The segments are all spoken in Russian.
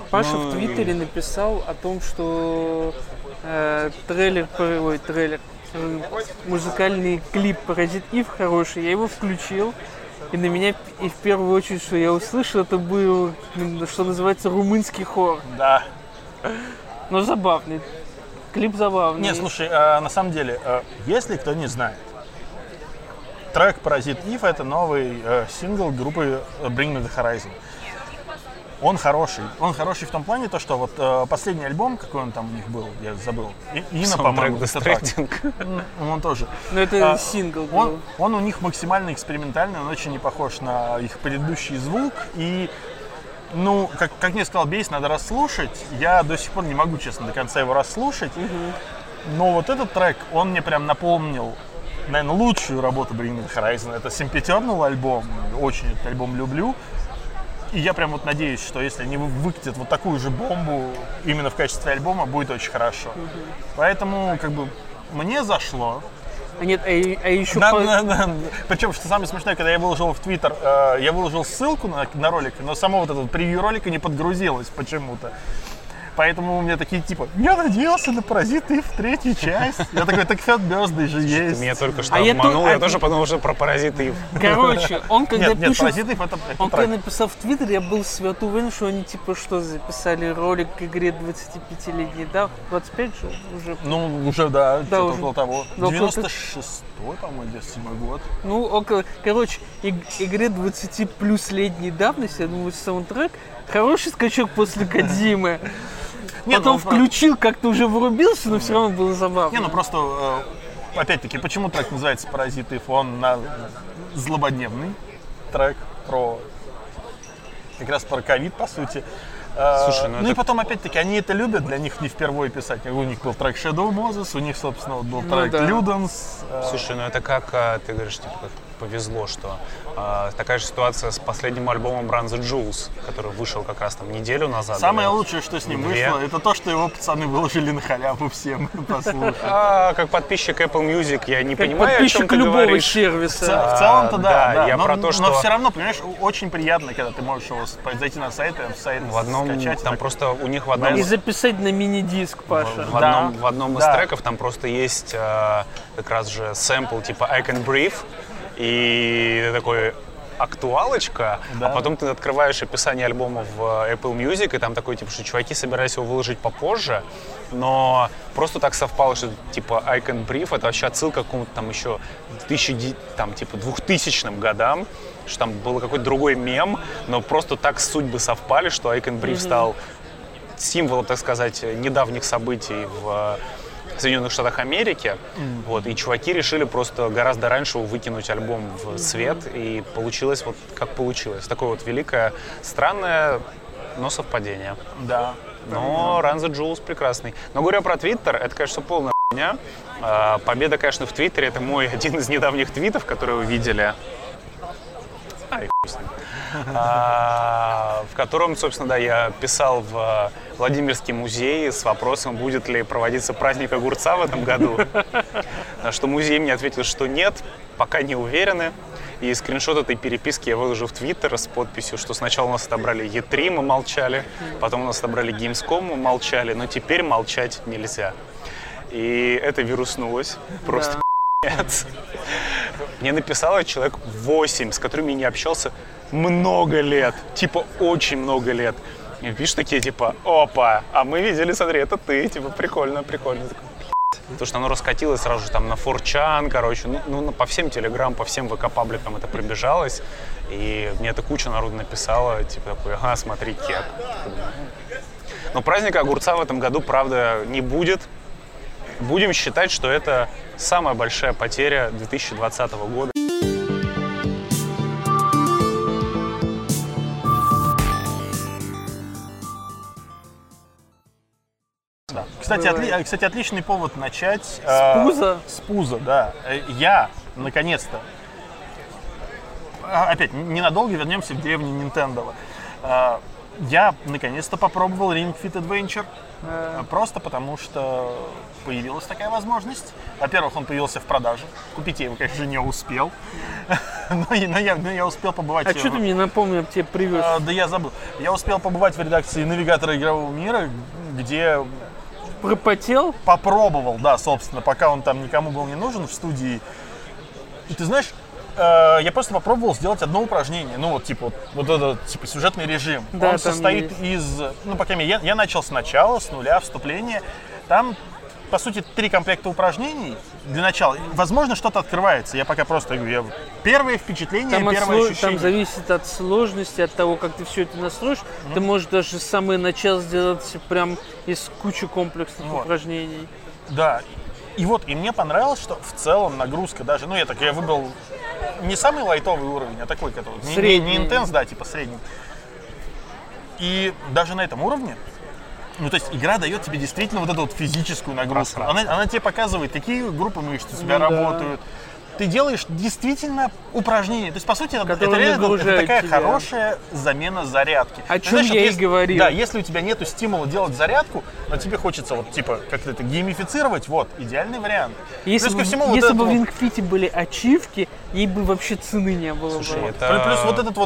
Паша в Твиттере написал о том, что музыкальный клип «Паразит Ив» хороший. Я его включил, и на меня, и в первую очередь, что я услышал, это был, что называется, румынский хор. Да. Но забавный. Клип забавный. Нет, слушай, на самом деле, если кто не знает, трек «Паразит Ив» — это новый сингл группы Bring Me The Horizon. Он хороший. Он хороший в том плане, то, что вот последний альбом, какой он там у них был, я забыл. Ина, по-моему, он тоже. Но это сингл был. Он у них максимально экспериментальный, он очень не похож на их предыдущий звук. И, ну, как мне сказал Бейс, надо расслушать. Я до сих пор не могу, честно, до конца его расслушать. Но вот этот трек, он мне прям напомнил, наверное, лучшую работу Bring Me The Horizon. Это Sempiternal альбом. Очень этот альбом люблю. И я прям вот надеюсь, что если они выкатят вот такую же бомбу именно в качестве альбома, будет очень хорошо. Поэтому, как бы, мне зашло. Нет, а еще... Причем, что самое смешное, когда я выложил в Твиттер, я выложил ссылку на ролик, но само вот это превью ролика не подгрузилось почему-то. Поэтому у меня такие типа, я надеялся на «Паразит Ив» третью часть. Я такой, так Fat Birthday же есть. Ты меня только что обманул, я тоже подумал, что про «Паразит Ив». Короче, он когда пишет... «Паразит Ив» это он когда написал в Твиттере, я был свято уверен, что они типа что, записали ролик к игре 25-летней, да? 25 же уже? Ну, уже, да, что-то уже. около того. Да, 96-й, по-моему, 97-й год. Ну, около... Короче, игре 20 плюс летней давности, я думаю, саундтрек, хороший скачок после Кодзимы. Нет, потом включил, как-то уже врубился, но все равно было забавно. Не, ну просто, опять-таки, почему трек называется «Паразит Ив»? Он злободневный трек как раз про ковид, по сути. Слушай, ну и потом, опять-таки, они это любят, для них не впервые писать. У них был трек Shadow Moses, у них, собственно, вот был трек Ludens. Слушай, ну это как, ты говоришь, типа, как повезло, что такая же ситуация с последним альбомом Run the Jewels, который вышел как раз там неделю назад. Самое лучшее, что с ним вышло, это то, что его пацаны выложили на халяву всем послушать. Как подписчик Apple Music я не понимаю, о чем ты любого говоришь. сервиса. В целом-то да. Я про то, что... Но все равно, понимаешь, очень приятно, когда ты можешь его зайти на сайт и скачать. Там просто у них в одном... И записать на мини-диск, Паша. В одном из треков там просто есть как раз же сэмпл типа I Can Breathe. И такой актуалочка, а потом ты открываешь описание альбома в Apple Music, и там такой, типа, что чуваки собирались его выложить попозже, но просто так совпало, что, типа, I Can Breathe — это вообще отсылка к какому-то там еще 2000 годам, что там был какой-то другой мем, но просто так судьбы совпали, что I Can Breathe стал символом, так сказать, недавних событий в Соединенных Штатах Америки. Вот, и чуваки решили просто гораздо раньше выкинуть альбом в свет, и получилось вот как получилось. Такое вот великое, странное, но совпадение. Да. Но Run the Jewels прекрасный. Но говоря про Твиттер, это, конечно, полная хуйня. Победа, конечно, в Твиттере — это мой один из недавних твитов, которые вы видели. В котором, собственно, да, я писал в Владимирский музей с вопросом, будет ли проводиться праздник огурца в этом году. На что музей мне ответил, что нет, пока не уверены. И скриншот этой переписки я выложил в Твиттер с подписью, что сначала у нас отобрали E3, мы молчали, потом у нас отобрали Gamescom, мы молчали, но теперь молчать нельзя. И это вируснулось. Просто нет. Мне написало человек 8, с которыми я не общался много лет. Типа, очень много лет. И пишут такие, типа, опа, а мы видели, смотри, это ты. Типа, прикольно, прикольно. Потому что оно раскатилось сразу же там на 4chan, короче, ну по всем Telegram, по всем ВК-пабликам это пробежалось. И мне это куча народу написала, типа, такой, ага, смотри, кек. Но праздника огурца в этом году, правда, не будет. Будем считать, что это самая большая потеря 2020 года. Да. Кстати, отличный повод начать. С пуза, да. Я, наконец-то, опять, ненадолго вернемся в деревню Nintendo. я наконец-то попробовал Ring Fit Adventure. Просто потому, что появилась такая возможность. Во-первых, он появился в продаже. Купить я его, конечно, не успел. но я успел побывать... А что ты мне напомнил, тебе привез? Да я забыл. Я успел побывать в редакции «Навигатора игрового мира», где... Пропотел? Попробовал, да, собственно, пока он там никому был не нужен в студии. И ты знаешь, я просто попробовал сделать одно упражнение. Ну, вот этот, типа, сюжетный режим. Да, он состоит из... Ну, по крайней мере, я начал сначала, с нуля, вступление. Там, по сути, 3 комплекта упражнений для начала. Возможно, что-то открывается. Я пока просто говорю, первое впечатление, первое ощущение. Там зависит от сложности, от того, как ты все это настроишь. Ты можешь даже самое начало сделать прям из кучи комплексных упражнений. Да. И мне понравилось, что в целом нагрузка даже, я выбрал не самый лайтовый уровень, а такой, который не интенс, да, типа средний. И даже на этом уровне, то есть игра дает тебе действительно вот эту вот физическую нагрузку. Она тебе показывает, какие группы мышц у тебя работают. Ты делаешь действительно упражнения. То есть, по сути, это реально такая хорошая замена зарядки. О чем я и говорил. Да, если у тебя нету стимула делать зарядку, но тебе хочется как-то это геймифицировать, идеальный вариант. Если бы в Ring Fit были ачивки, ей бы вообще цены не было. Слушай, плюс вот этот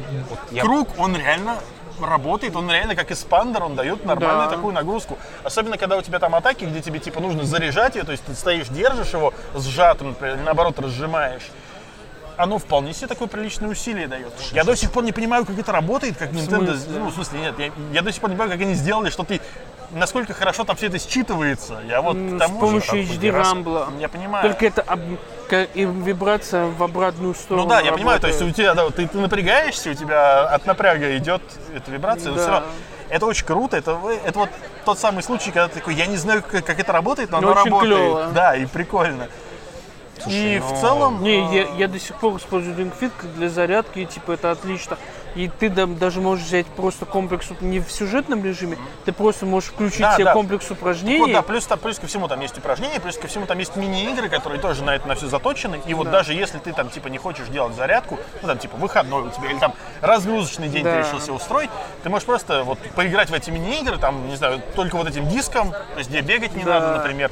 круг, он реально работает, он реально как эспандер, он дает нормальную такую нагрузку. Особенно, когда у тебя там атаки, где тебе нужно заряжать ее, то есть ты стоишь, держишь его сжатым, например, или наоборот разжимаешь. Оно вполне себе такое приличное усилие дает. Я до сих пор не понимаю, как это работает, как Nintendo... В смысле, нет, я до сих пор не понимаю, как они сделали, что ты... Насколько хорошо там все это считывается. С помощью HD Rumble. Я понимаю. Только это и вибрация в обратную сторону. Ну да, я понимаю, то есть у тебя, ты напрягаешься, у тебя от напряга идет эта вибрация, но все равно. Это очень круто, это тот самый случай, когда ты такой, я не знаю, как это работает, но оно работает. Клево. Да, и прикольно. Слушай, в целом... Я до сих пор использую Ring Fit для зарядки, и это отлично. И ты даже можешь взять просто комплекс не в сюжетном режиме, ты просто можешь включить себе комплекс упражнений. Плюс ко всему там есть упражнения, плюс ко всему там есть мини-игры, которые тоже на все заточены. И даже если ты там не хочешь делать зарядку, выходной у тебя, или там разгрузочный день ты решил себе устроить, ты можешь просто поиграть в эти мини-игры, там, не знаю, только этим диском, то есть где бегать не надо, например.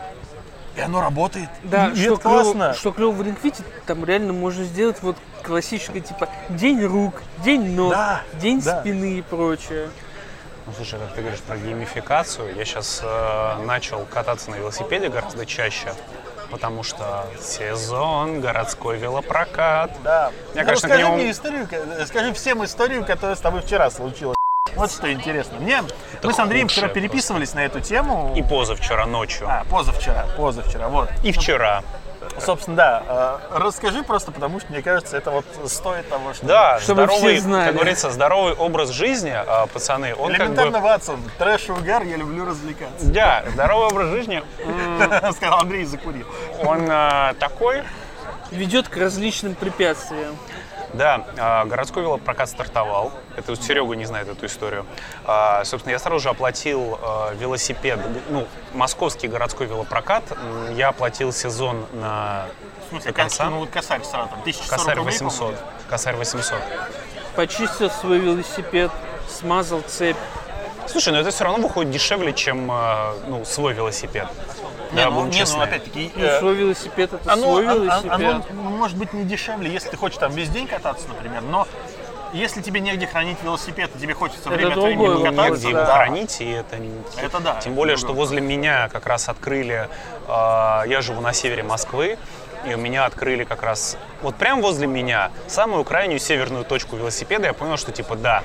И оно работает. Да, и это классно. Что клево в Ring Fit, там реально можно сделать классическое, день рук, день ног, день спины и прочее. Слушай, как ты говоришь про геймификацию, я сейчас начал кататься на велосипеде гораздо чаще, потому что сезон, городской велопрокат. Да. Расскажи мне историю, скажи всем историю, которая с тобой вчера случилась. Вот что интересно. Мы с Андреем вчера переписывались на эту тему. И позавчера ночью. Позавчера, вот. И вчера. Собственно, да. Расскажи просто, потому что, мне кажется, это стоит того, чтобы... Да, чтобы все знали. Как говорится, здоровый образ жизни, пацаны, он элементарно, Ватсон, трэш и угар, я люблю развлекаться. Да, здоровый образ жизни... Сказал Андрей, закурил. Он такой... Ведет к различным препятствиям. Да, городской велопрокат стартовал. Это Серега не знает эту историю. Собственно, я сразу же оплатил велосипед. Московский городской велопрокат. Я оплатил сезон на... В смысле, косарь сразу, там, 1140 рублей, 800. Косарь 800. Почистил свой велосипед, смазал цепь. Слушай, это все равно выходит дешевле, чем свой велосипед. Опять-таки... свой велосипед — это свой велосипед. Оно может быть не дешевле, если ты хочешь там весь день кататься, например, но если тебе негде хранить велосипед, и тебе хочется время от времени покататься... Негде его хранить, и это да. Тем более, что возле меня как раз открыли... Я живу на севере Москвы, и у меня открыли как раз... Вот прямо возле меня, самую крайнюю северную точку велосипеда, я понял, что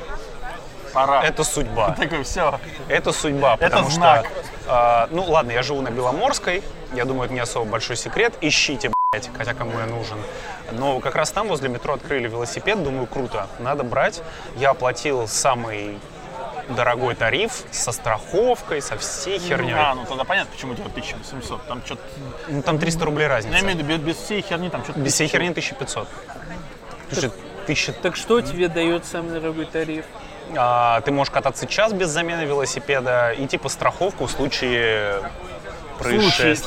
пора. Это судьба. Такой, все. Это судьба, потому что... ладно, я живу на Беломорской, я думаю, это не особо большой секрет. Ищите, хотя кому я нужен. Но как раз там возле метро открыли велосипед, думаю, круто, надо брать. Я оплатил самый дорогой тариф со страховкой, со всей херней. Тогда понятно, почему у тебя 1800. Там что-то... там 300 рублей разница. Я имею в виду, без всей херни там что-то... Без всей херни 1500. Так что тебе дает самый дорогой тариф? Ты можешь кататься час без замены велосипеда и страховку в случае происшествий.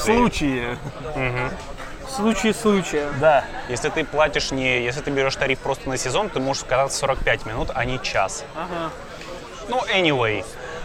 В случае случая. Да. Если ты платишь если ты берешь тариф просто на сезон, ты можешь кататься 45 минут, а не час. Ага. Ну, anyway.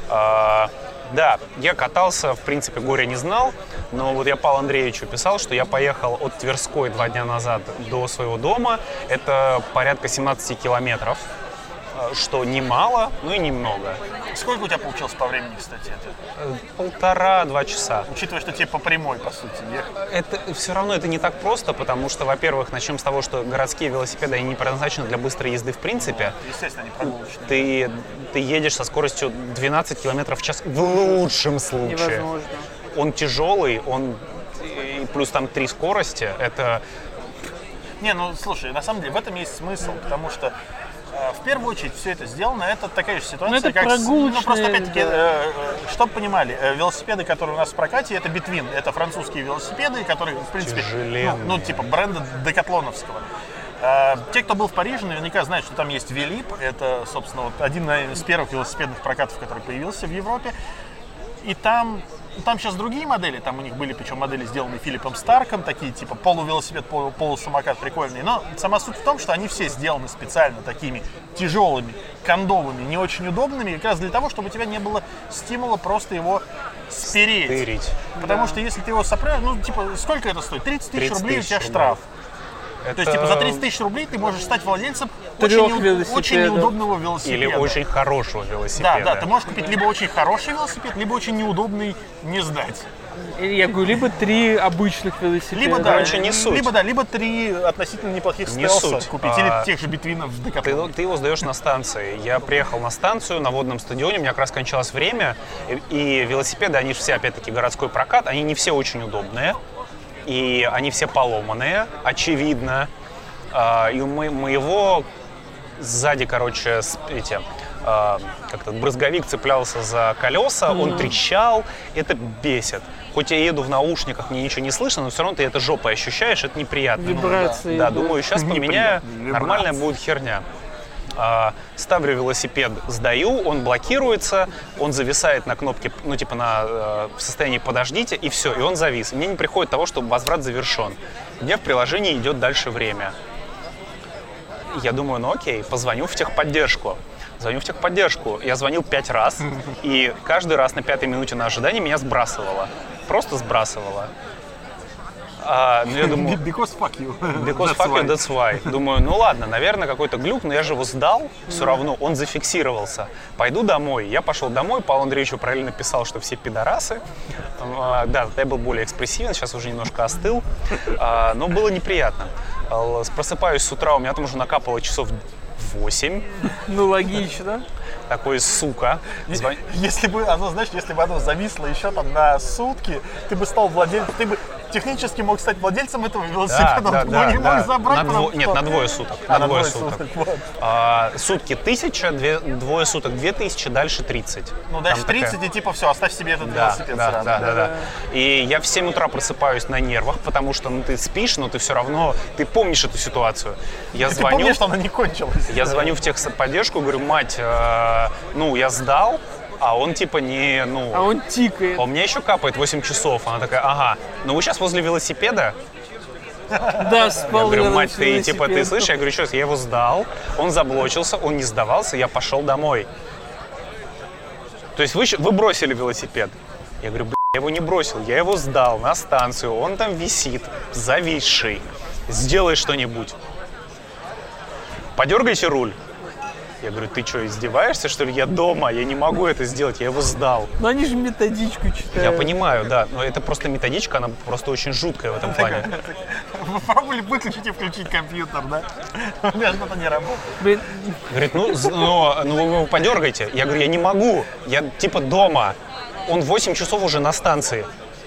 Да, я катался, в принципе, горя не знал, но вот я Павлу Андреевичу писал, что я поехал от Тверской 2 дня назад до своего дома. Это порядка 17 километров, что немало, но и немного. Сколько у тебя получилось по времени, кстати, это? 1,5-2 часа. Учитывая, что тебе по прямой, по сути, ехать. Это все равно это не так просто, потому что, во-первых, начнем с того, что городские велосипеды, они не предназначены для быстрой езды в принципе. Естественно, они прогулочные. Ты едешь со скоростью 12 км в час в лучшем случае. Невозможно. Он тяжелый, и плюс там 3 скорости. Это... Не, ну слушай, на самом деле в этом есть смысл, потому что в первую очередь все это сделано, это такая же ситуация, это как прогулочные, просто опять-таки, да. Чтобы понимали, велосипеды, которые у нас в прокате, это Between, это французские велосипеды, которые, в принципе, ну типа бренда декатлоновского. Те, кто был в Париже, наверняка знают, что там есть Велип, это, собственно, вот один из первых велосипедных прокатов, который появился в Европе. И там сейчас другие модели, там у них были, причем модели, сделанные Филиппом Старком, такие типа полувелосипед, полусамокат прикольные. Но сама суть в том, что они все сделаны специально такими тяжелыми, кондовыми, не очень удобными, как раз для того, чтобы у тебя не было стимула просто его спереть. Потому что если ты его сопрешь, ну типа сколько это стоит? 30 тысяч рублей у тебя штраф. То есть, типа, за 30 тысяч рублей ты можешь стать владельцем очень неудобного велосипеда. Или очень хорошего велосипеда. Да, ты можешь купить либо очень хороший велосипед, либо очень неудобный не сдать. Я говорю, либо 3 обычных велосипеда. Либо, короче, не суть. Либо 3 относительно неплохих стелса купить, или тех же Битвинов в Декатлоне. Ты его сдаешь на станции. Я приехал на станцию на водном стадионе, у меня как раз кончалось время, и велосипеды, они все, опять-таки, городской прокат, они не все очень удобные. И они все поломанные, очевидно. И у моего сзади, короче, как-то брызговик цеплялся за колеса, он трещал, это бесит. Хоть я еду в наушниках, мне ничего не слышно, но все равно ты это жопой ощущаешь, это неприятно. Вибрации. Да, думаю, сейчас поменяю, нормальная будет херня. Ставлю велосипед, сдаю, он блокируется, он зависает на кнопке, ну типа в состоянии подождите, и все, и он завис. И мне не приходит того, что возврат завершен. Мне в приложении идет дальше время. Я думаю, ну окей, позвоню в техподдержку. Звоню в техподдержку. Я звонил 5 раз, и каждый раз на 5-й минуте на ожидании меня сбрасывало. Просто сбрасывало. Ну, я думаю, because fuck you. Because fuck you, that's why. Думаю, ну ладно, наверное, какой-то глюк, но я же его сдал, все равно, он зафиксировался. Пойду домой. Я пошел домой, Павлу Андреевичу параллельно писал, что все пидорасы. Да, я был более экспрессивен, сейчас уже немножко остыл, но было неприятно. Просыпаюсь с утра, у меня там уже накапало часов 8. Ну, логично. Такой, сука. Если бы оно зависло еще там на сутки, ты бы стал владельцем, ты бы технически мог стать владельцем этого велосипеда, но не мог забрать. Нет, на 2 суток. На 2 суток. Сутки 1000, 2 суток 2000, дальше 30. Ну, дальше 30, и типа все, оставь себе этот велосипед сразу. Да. И я в 7 утра просыпаюсь на нервах, потому что ты спишь, но ты все равно, ты помнишь эту ситуацию. Ты помнишь, что она не кончилась. Я звоню в техподдержку, говорю, мать, я сдал, а он типа не, А он тикает. А у меня еще капает 8 часов. Она такая, ага, вы сейчас возле велосипеда? Да, спал. Я говорю, мать, ты слышишь? Я говорю, что, я его сдал, он заблочился, он не сдавался, я пошел домой. То есть вы бросили велосипед? Я говорю, я его не бросил, я его сдал на станцию, он там висит, зависший. Сделай что-нибудь. Подергайте руль. Я говорю, ты что, издеваешься, что ли? Я дома, я не могу это сделать, я его сдал. Но они же методичку читают. Я понимаю, да, но это просто методичка, она просто очень жуткая в этом плане. Вы пробовали выключить и включить компьютер, да? У меня что-то не работает. Говорит, вы его подергайте. Я говорю, я не могу, я типа дома. Он 8 часов уже на станции.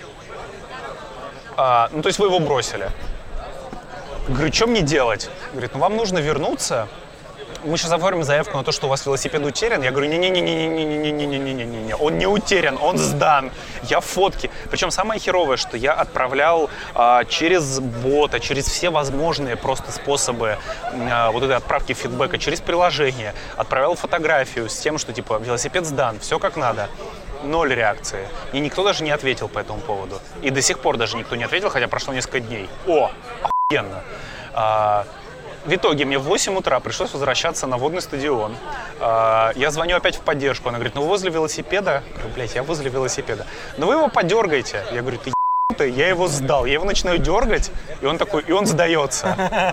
То есть вы его бросили. Говорю, что мне делать? Говорит, вам нужно вернуться. Мы сейчас оформим заявку на то, что у вас велосипед утерян. Я говорю, не-не-не-не-не-не-не-не-не-не-не. Он не утерян, он сдан. Я фотки. Причем самое херовое, что я отправлял через бота, через все возможные просто способы вот этой отправки фидбэка, через приложение. Отправлял фотографию с тем, что типа велосипед сдан, все как надо. 0 реакции. И никто даже не ответил по этому поводу. И до сих пор даже никто не ответил, хотя прошло несколько дней. Охуенно. В итоге мне в 8 утра пришлось возвращаться на водный стадион. Я звоню опять в поддержку. Она говорит, ну вы возле велосипеда? Я говорю, блядь, я возле велосипеда. Ну вы его подергаете. Я говорю, ты ебанутый, я его сдал. Я его начинаю дергать, и он такой, и он сдается.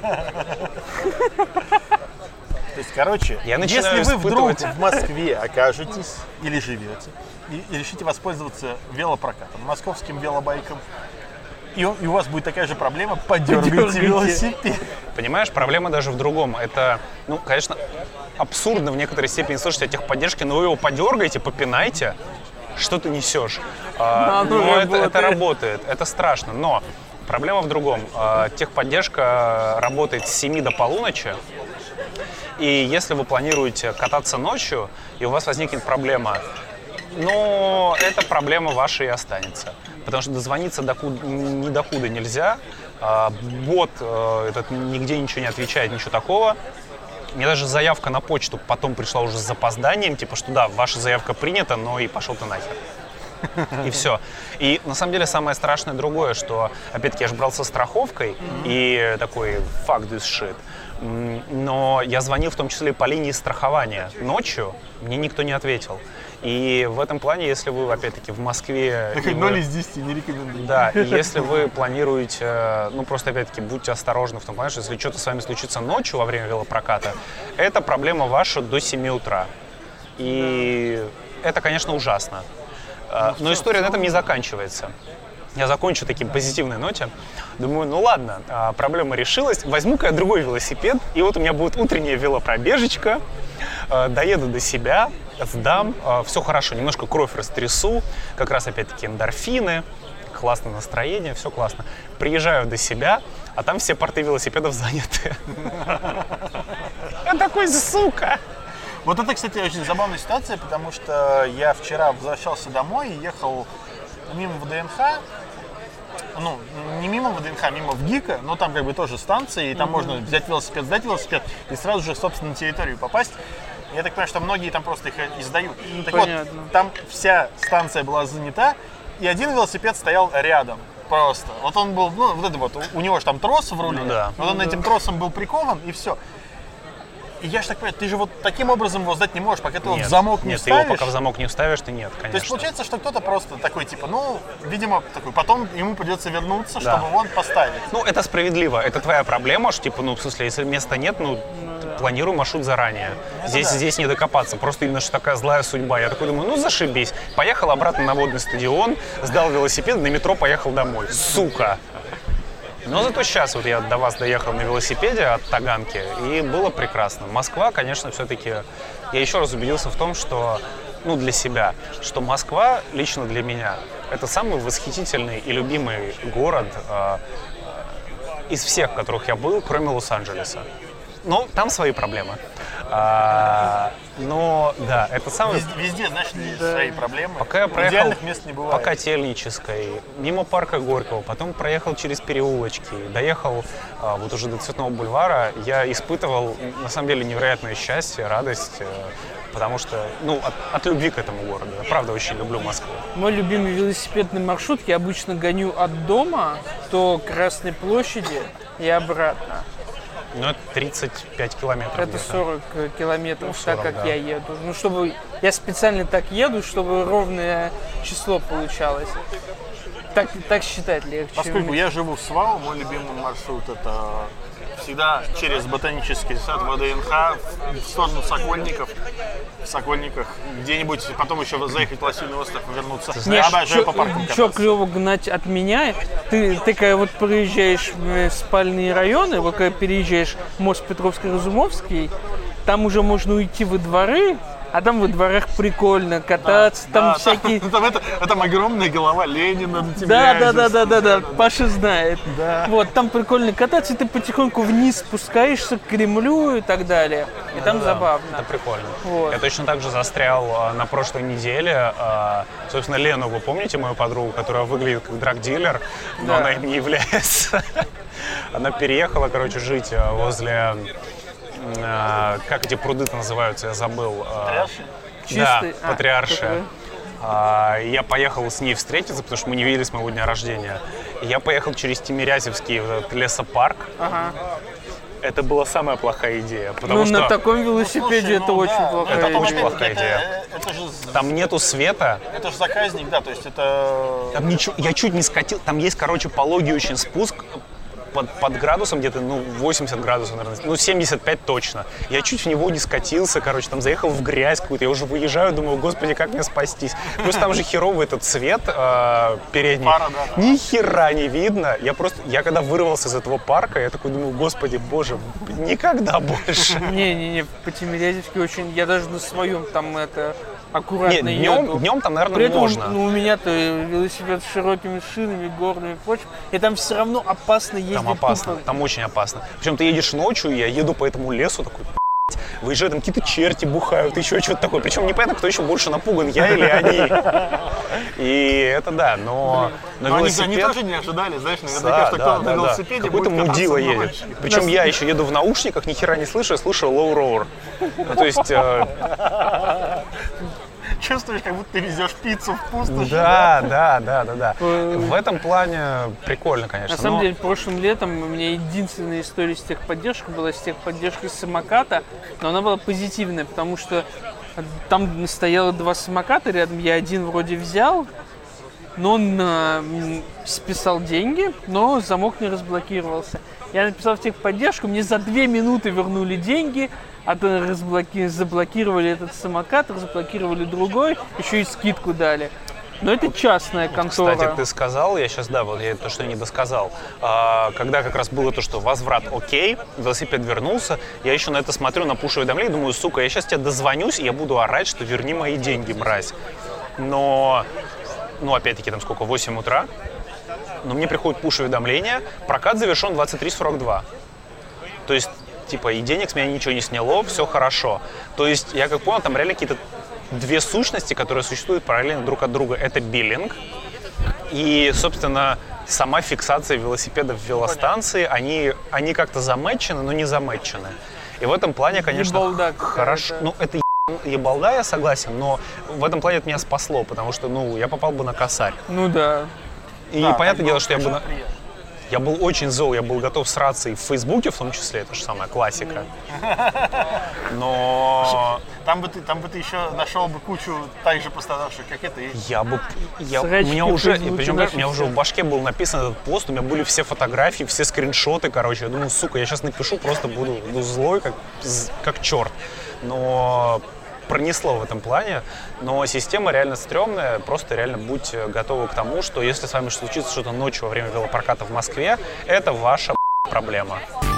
То есть, короче, если вы вдруг в Москве окажетесь или живете, и решите воспользоваться велопрокатом, московским велобайком, и у вас будет такая же проблема, подергайте велосипед. Понимаешь, проблема даже в другом. Это, ну, конечно, абсурдно в некоторой степени слышать о техподдержке, но вы его подергаете, попинайте, что ты несешь. Но это работает, это страшно. Но проблема в другом. Техподдержка работает с 7 до полуночи. И если вы планируете кататься ночью, и у вас возникнет проблема, но эта проблема ваша и останется. Потому что дозвониться ни докуда нельзя. Бот этот нигде ничего не отвечает, ничего такого. Мне даже заявка на почту потом пришла уже с запозданием, типа, что да, ваша заявка принята, но и пошел ты нахер. И все. И на самом деле самое страшное другое, что, опять-таки, я же брал со страховкой, и такой, fuck this shit. Но я звонил в том числе и по линии страхования ночью, мне никто не ответил. И в этом плане, если вы, опять-таки, в Москве... Так 0 из 10 не рекомендую. Да, и если вы планируете, ну просто, опять-таки, будьте осторожны в том плане, что если что-то с вами случится ночью во время велопроката, это проблема ваша до 7 утра. И это, конечно, ужасно. Но история на этом не заканчивается. Я закончу таким позитивной ноте. Думаю, ну ладно, проблема решилась. Возьму-ка я другой велосипед, и вот у меня будет утренняя велопробежечка. Доеду до себя, сдам, все хорошо, немножко кровь растрясу, как раз опять-таки эндорфины, классное настроение, все классно. Приезжаю до себя, а там все порты велосипедов заняты. Я такой, сука! Вот это, кстати, очень забавная ситуация, потому что я вчера возвращался домой и ехал мимо ВДНХ, ну, не мимо ВДНХ, мимо ВГИКа, но там как бы тоже станция, и там можно взять велосипед, сдать велосипед и сразу же, собственно, на территорию попасть. Я так понимаю, что многие там просто их издают. Так вот, там вся станция была занята, и один велосипед стоял рядом просто. Вот он был, ну, вот это вот, у него же там трос в руле, вот он этим тросом был прикован, и все. И я же так понимаю, ты же вот таким образом его сдать не можешь, пока ты его в замок не вставишь. Нет, ты его пока в замок не вставишь, ты нет, конечно. То есть получается, что кто-то просто такой, типа, ну, видимо, такой, потом ему придется вернуться, чтобы он поставить. Ну, это справедливо, это твоя проблема, что, типа, ну, в смысле, если места нет, ну, планируй маршрут заранее. Здесь не докопаться, просто именно что такая злая судьба. Я такой думаю, ну, зашибись. Поехал обратно на водный стадион, сдал велосипед, на метро поехал домой. Сука! Но зато сейчас вот я до вас доехал на велосипеде от Таганки, и было прекрасно. Москва, конечно, все-таки... Я еще раз убедился в том, что, ну, для себя, что Москва, лично для меня, это самый восхитительный и любимый город из всех, в которых я был, кроме Лос-Анджелеса. Но там свои проблемы. Но, да, это самое... Везде, знаешь, свои проблемы. Пока я проехал идеальных мест не бывает. По Котельнической, мимо парка Горького, потом проехал через переулочки, доехал вот уже до Цветного бульвара, я испытывал, на самом деле, невероятное счастье, радость, потому что, ну, от любви к этому городу. Я, правда, очень люблю Москву. Мой любимый велосипедный маршрут, я обычно гоню от дома до Красной площади и обратно. Ну, это 35 километров. Это где-то. 40 километров, ну, 40, так как я еду. Ну, чтобы... Я специально так еду, чтобы ровное число получалось. Так считать легче. Поскольку я живу в СВАУ, мой любимый маршрут — это всегда через Ботанический сад, ВДНХ, в сторону Сокольников. В Сокольниках где-нибудь, потом еще заехать в Лосиный остров и вернуться. Знаешь, что клево гнать от меня? Ты когда вот проезжаешь в спальные районы, вот когда переезжаешь мост Петровско-Разумовский, там уже можно уйти во дворы, а там во дворах прикольно кататься, там всякие... Там огромная голова Ленина на тебя. Да, Паша знает. Да. Вот, там прикольно кататься, и ты потихоньку вниз спускаешься к Кремлю и так далее. И там забавно. Это прикольно. Вот. Я точно так же застрял на прошлой неделе. Собственно, Лену, вы помните мою подругу, которая выглядит как драг-дилер, но она им не является. Она переехала, короче, жить возле... Как эти пруды-то называются, я забыл. Чистый? Да, Патриаршая. Я поехал с ней встретиться, потому что мы не виделись с моего дня рождения. И я поехал через Тимирязевский вот этот лесопарк. Это была самая плохая идея, Ну, потому что на таком велосипеде это очень плохая это идея. очень плохая идея. Это же, там нету света, это же заказник, да, то есть это... там ничего, я чуть не скатил, там есть, короче, пологий очень спуск, под градусом где-то, 80 градусов, наверное, 75 точно. Я чуть в него не скатился, короче, там заехал в грязь какую-то, я уже выезжаю, думаю, господи, как мне спастись. Плюс там же херовый этот цвет передний. Фара, да. Ни хера не видно. Я когда вырвался из этого парка, я такой думаю, господи, боже, никогда больше. Не, по Тимирязевске очень, я даже на своем там это аккуратно Нет, еду. днем там, наверное, При этом можно. у меня-то велосипед с широкими шинами, горными и прочим, и там все равно опасно ездить. Там опасно, тупо. там очень опасно. Причем ты едешь ночью, я еду по этому лесу, такой, выезжаю, там какие-то черти бухают, еще что-то такое. Причем непонятно, кто еще больше напуган, я или они. И это да, но велосипед... Они тоже не ожидали, знаешь, наверняка, что кто-то на велосипеде какой-то будет мудила кататься едет. ночью. Причем я еще еду в наушниках, ни хера не слышу, я слушаю low roar. Ну, то есть... Чувствуешь, как будто ты везешь пиццу в пустошь. Да. В этом плане прикольно, конечно. На самом деле, прошлым летом у меня единственная история с техподдержкой была с техподдержкой самоката, но она была позитивная, потому что там стояло 2 самоката рядом, я один вроде взял, но он списал деньги, но замок не разблокировался. Я написал в техподдержку, мне за 2 минуты вернули деньги, заблокировали этот самокат, разблокировали другой, еще и скидку дали. Но это частная контора. Кстати, ты сказал, я сейчас, да, вот я то, что не досказал. Когда как раз было то, что возврат окей, велосипед вернулся, я еще на это смотрю, на пуш-уведомление, думаю, сука, я сейчас тебе дозвонюсь, и я буду орать, что верни мои деньги, мразь. Но, опять-таки, там сколько, 8 утра, но мне приходит пуш-уведомление, прокат завершен 23:42. То есть, типа, и денег с меня ничего не сняло, все хорошо. То есть, я как понял, там реально какие-то 2 сущности, которые существуют параллельно друг от друга. Это биллинг и, собственно, сама фиксация велосипедов в велостанции. Они как-то замэтчены, но не замэтчены. И в этом плане, конечно, Ебалда хорошо. Ну, это ебалда, я согласен, но в этом плане это меня спасло, потому что, я попал бы на косарь. Ну да. И понятное дело, что я был очень зол, я был готов сраться и в Фейсбуке, в том числе, это же самая классика. Но... Там бы ты еще нашел бы кучу так же пострадавших, как это. У меня уже в башке был написан этот пост, у меня были все фотографии, все скриншоты, короче. Я думаю, сука, я сейчас напишу, просто буду злой, как черт. Но... пронесло в этом плане, но система реально стрёмная, просто реально будьте готовы к тому, что если с вами случится что-то ночью во время велопроката в Москве, это ваша проблема.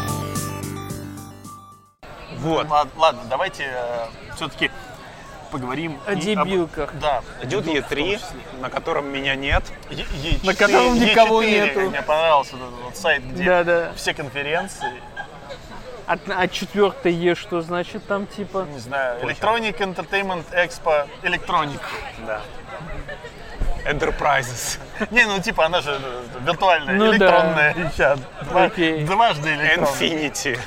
Вот. Ладно, давайте все-таки поговорим О дебилках. Да. Идет Е3, на котором меня нет. На котором никого Е4, нету. Мне понравился этот вот сайт, где Да. все конференции. А 4-е Е что значит там типа? Не знаю, Electronic Entertainment Expo, Electronic. Да. Enterprises. Не, типа она же виртуальная, Ну электронная вещь. Окей. Дважды электронная. Infinity.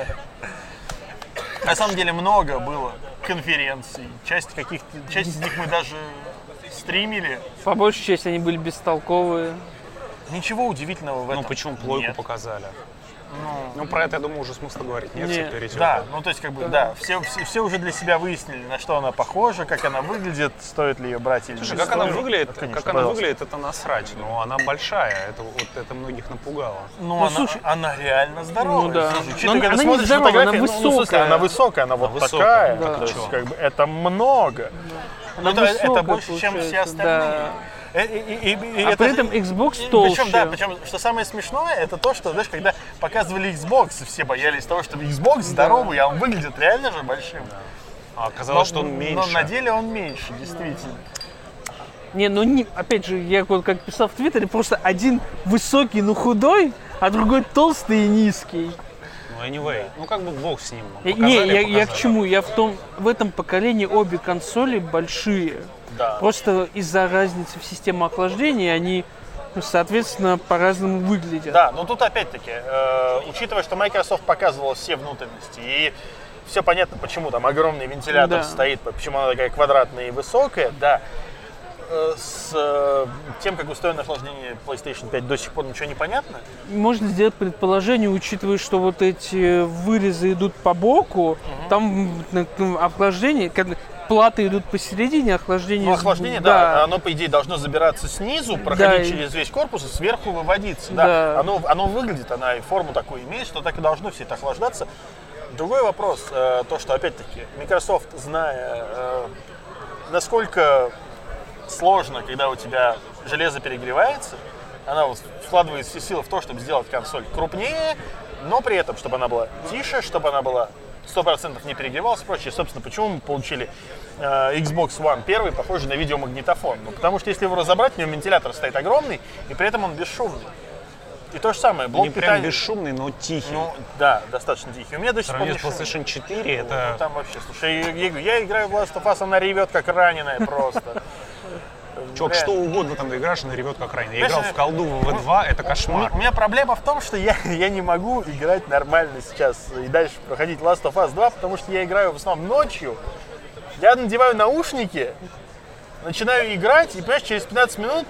На самом деле много было конференций. Часть из них мы даже стримили. По большей части они были бестолковые. Ничего удивительного в этом. Почему плойку нет. показали? Про это, я думаю, уже смысла говорить нет, все перейдем. Да, то есть все уже для себя выяснили, на что она похожа, как она выглядит, стоит ли ее брать или Слушай, не как стоит. она выглядит, Конечно, это насрать, но она большая, это многих напугало. Слушай, она реально здоровая. Ну да. Слушай, Но когда она не смотришь здоровая, фотографии, она высокая. она высокая, она вот высокая, такая. да. То есть, это много. Она Это высокая, больше, чем все получается, остальные. да. И А при этом Xbox толще. Причем, что самое смешное, это то, что, знаешь, когда показывали Xbox, все боялись того, что Xbox здоровый, а он выглядит реально же большим. А оказалось, что он меньше. Но на деле он меньше, действительно. Опять же, я вот как писал в Твиттере, просто один высокий, но худой, а другой толстый и низкий. Anyway, бог с ним. Я к чему? В этом поколении обе консоли большие. Да. Просто из-за разницы в системе охлаждения они, соответственно, по-разному выглядят. Да, но тут опять-таки, учитывая, что Microsoft показывала все внутренности, и все понятно, почему там огромный вентилятор стоит, почему она такая квадратная и высокая, да. с тем, как устроено охлаждение PlayStation 5, до сих пор ничего не понятно? Можно сделать предположение, учитывая, что вот эти вырезы идут по боку, там охлаждение, платы идут посередине, охлаждение... Ну, охлаждение, да, оно, по идее, должно забираться снизу, проходить через весь корпус и сверху выводиться. Да. Оно выглядит, она и форму такую имеет, что так и должно все это охлаждаться. Другой вопрос, то, что, опять-таки, Microsoft, зная, насколько сложно, когда у тебя железо перегревается, она вот вкладывает все силы в то, чтобы сделать консоль крупнее, но при этом, чтобы она была тише, чтобы она была 100% не перегревалась и прочее. Собственно, почему мы получили Xbox One первый, похожий на видеомагнитофон? Ну, потому что если его разобрать, у него вентилятор стоит огромный, и при этом он бесшумный. И то же самое, блок питания... Не прям бесшумный, но тихий. Ну, да, достаточно тихий. У меня до сих пор не шумный. PlayStation 4 это... Ну, там вообще, слушай, я играю в Last of Us, она ревет как раненая просто. Чувак, что угодно там играешь, она ревет как раненая. Я играл в колду в V2, это кошмар. У меня проблема в том, что я не могу играть нормально сейчас и дальше проходить Last of Us 2, потому что я играю в основном ночью. Я надеваю наушники, начинаю играть, и, понимаешь, через 15 минут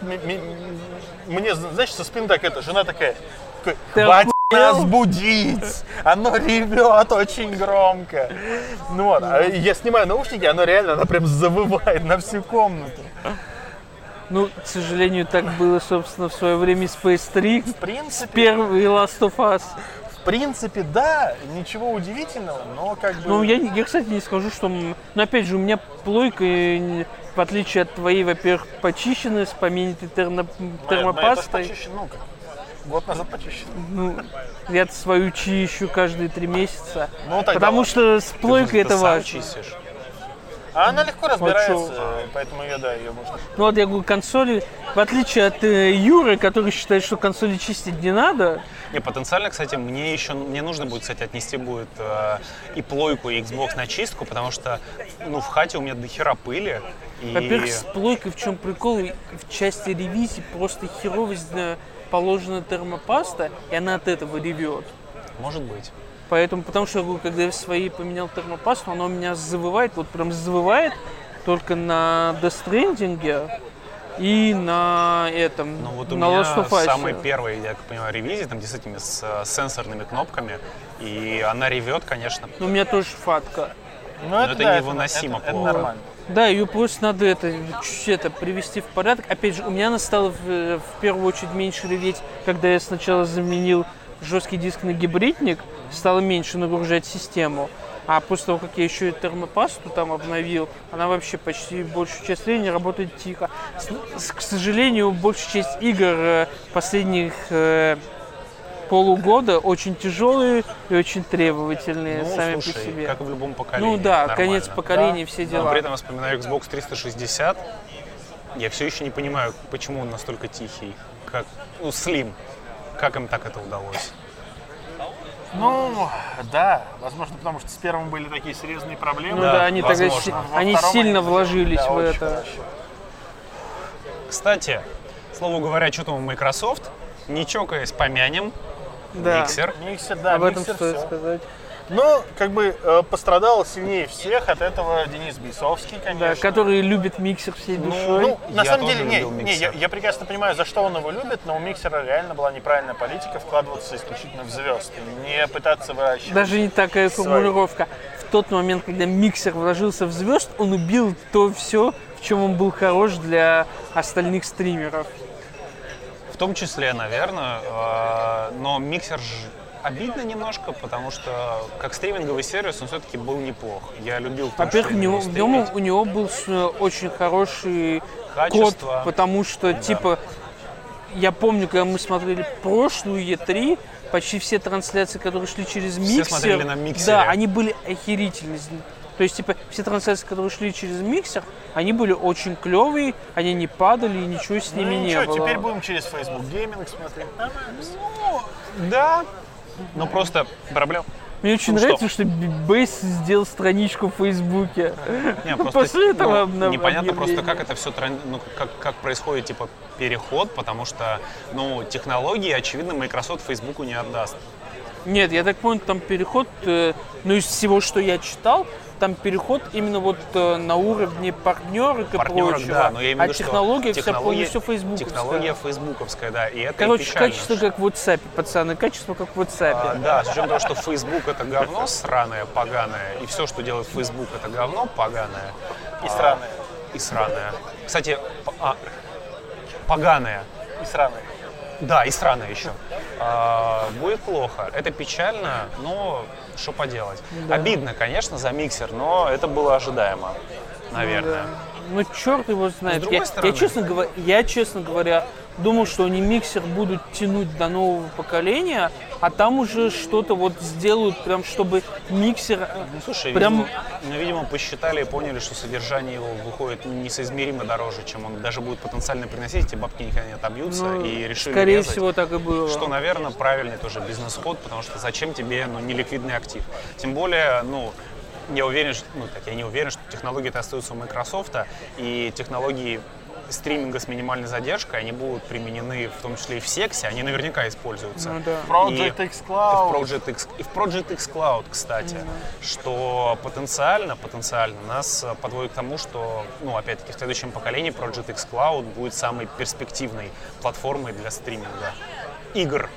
мне, знаешь, со спины так жена такая, хватит нас будить, оно ревет очень громко. Ну вот, а я снимаю наушники, она прям завывает на всю комнату. Ну, к сожалению, так было, собственно, в свое время с PS3, в принципе, с первой Last of Us. В принципе, да, ничего удивительного, но как бы... Ну, я, кстати, не скажу, что... Но, опять же, у меня плойка, в отличие от твоей, во-первых, почищенная, с поменитой термопастой. Ну, как? Год назад почищена. Ну, я свою чищу каждые 3 месяца. Ну, потому что с плойкой это важно. Чистишь. А она легко разбирается, поэтому ее можно... Ну вот я говорю, консоли, в отличие от Юры, который считает, что консоли чистить не надо. Не, потенциально, кстати, мне нужно будет, кстати, отнести будет и плойку, и Xbox на чистку, потому что, ну, в хате у меня дохера пыли. Во-первых, с плойкой в чем прикол, в части ревизии просто херовость положена термопаста, и она от этого ревет. Может быть. Поэтому, потому что, когда я свои поменял термопасту, она у меня завывает, вот прям завывает только на Death Stranding и на этом, ну, вот на Last of Us. Самый первый, я как понимаю, ревизия, там действительно с сенсорными кнопками, и она ревет, конечно. Но у меня тоже фатка. Но это невыносимо плохо. Это нормально. Да, ее просто надо чуть привести в порядок. Опять же, у меня она стала в первую очередь меньше реветь, когда я сначала заменил жесткий диск на гибридник, стало меньше нагружать систему. А после того, как я еще и термопасту там обновил, она вообще почти большую часть времени работает тихо. К сожалению, большая часть игр последних полугода очень тяжелые и очень требовательные сами слушай, по себе. Как и в любом поколении. Ну да, нормально. Конец поколения, все дела. Но при этом я вспоминаю Xbox 360. Я все еще не понимаю, почему он настолько тихий. Slim. Как им так это удалось? Ну, да, возможно, потому что с первым были такие серьезные проблемы. Ну да, они тогда сильно вложились в это. Хорошо. Кстати, слову говоря, что там у Microsoft, не чокаясь, помянем Mixer. Mixer, да, об этом Mixer, стоит все. сказать. Но, как бы, пострадал сильнее всех от этого Денис Бейсовский, конечно. Да, который любит миксер всей душой. Ну, на Я самом тоже деле, любил я прекрасно понимаю, за что он его любит, но у Миксера реально была неправильная политика вкладываться исключительно в звезд, не пытаться выращивать. Даже не такая формулировка. В тот момент, когда Миксер вложился в звезд, он убил то все, в чем он был хорош для остальных стримеров. В том числе, наверное, но Mixer же обидно немножко, потому что как стриминговый сервис он все-таки был неплох. Я любил то, во-первых, что у него был очень хороший качество. код, потому что, типа, я помню, когда мы смотрели прошлую E3, почти все трансляции, которые шли через Mixer, все смотрели на Mixer. Да, они были охерительные. То есть, типа, все трансляции, которые шли через Mixer, они были очень клевые, они не падали, и ничего с ними не было. Теперь будем через Facebook Gaming смотреть. Да, но просто проблема. Мне очень нравится, что Бейс сделал страничку в Фейсбуке. После этого непонятно просто, как это все, как происходит, типа, переход, потому что, технологии, очевидно, Microsoft Фейсбуку не отдаст. Нет, я так понял, там переход, из всего, что я читал, там переход именно вот на уровне партнерок и Партнерок, прочего. да, но я имею в виду, что технология вся полностью фейсбуковская. Технология фейсбуковская, да, и это Короче, и печально. качество как в WhatsApp, пацаны, качество как в WhatsApp. Да, с учетом того, что Facebook это говно сраное, поганое, и все, что делает Facebook, это говно поганое. И сраное. И сраное. Кстати, поганое. И сраное. Да, и сраное еще. Будет плохо. Это печально, но что поделать. Да. Обидно, конечно, за миксер, но это было ожидаемо, наверное. Ну, черт его знает. другой стороны- Я, честно говоря, думал, что они миксер будут тянуть до нового поколения, а там уже что-то вот сделают, прям чтобы миксер Ну, слушай, прям... видимо, посчитали и поняли, что содержание его выходит несоизмеримо дороже, чем он даже будет потенциально приносить, эти бабки никогда не отобьются, Ну, и решили скорее резать. всего, так и было. Что, наверное, правильный тоже бизнес-ход, потому что зачем тебе неликвидный актив? Тем более, я уверен, что, я не уверен, что технологии-то остаются у Microsoft, и технологии стриминга с минимальной задержкой, они будут применены в том числе и в сексе, они наверняка используются. Ну, да. Project X Cloud. И в Project X Cloud, кстати, что потенциально нас подводит к тому, что, опять-таки, в следующем поколении Project X Cloud будет самой перспективной платформой для стриминга игр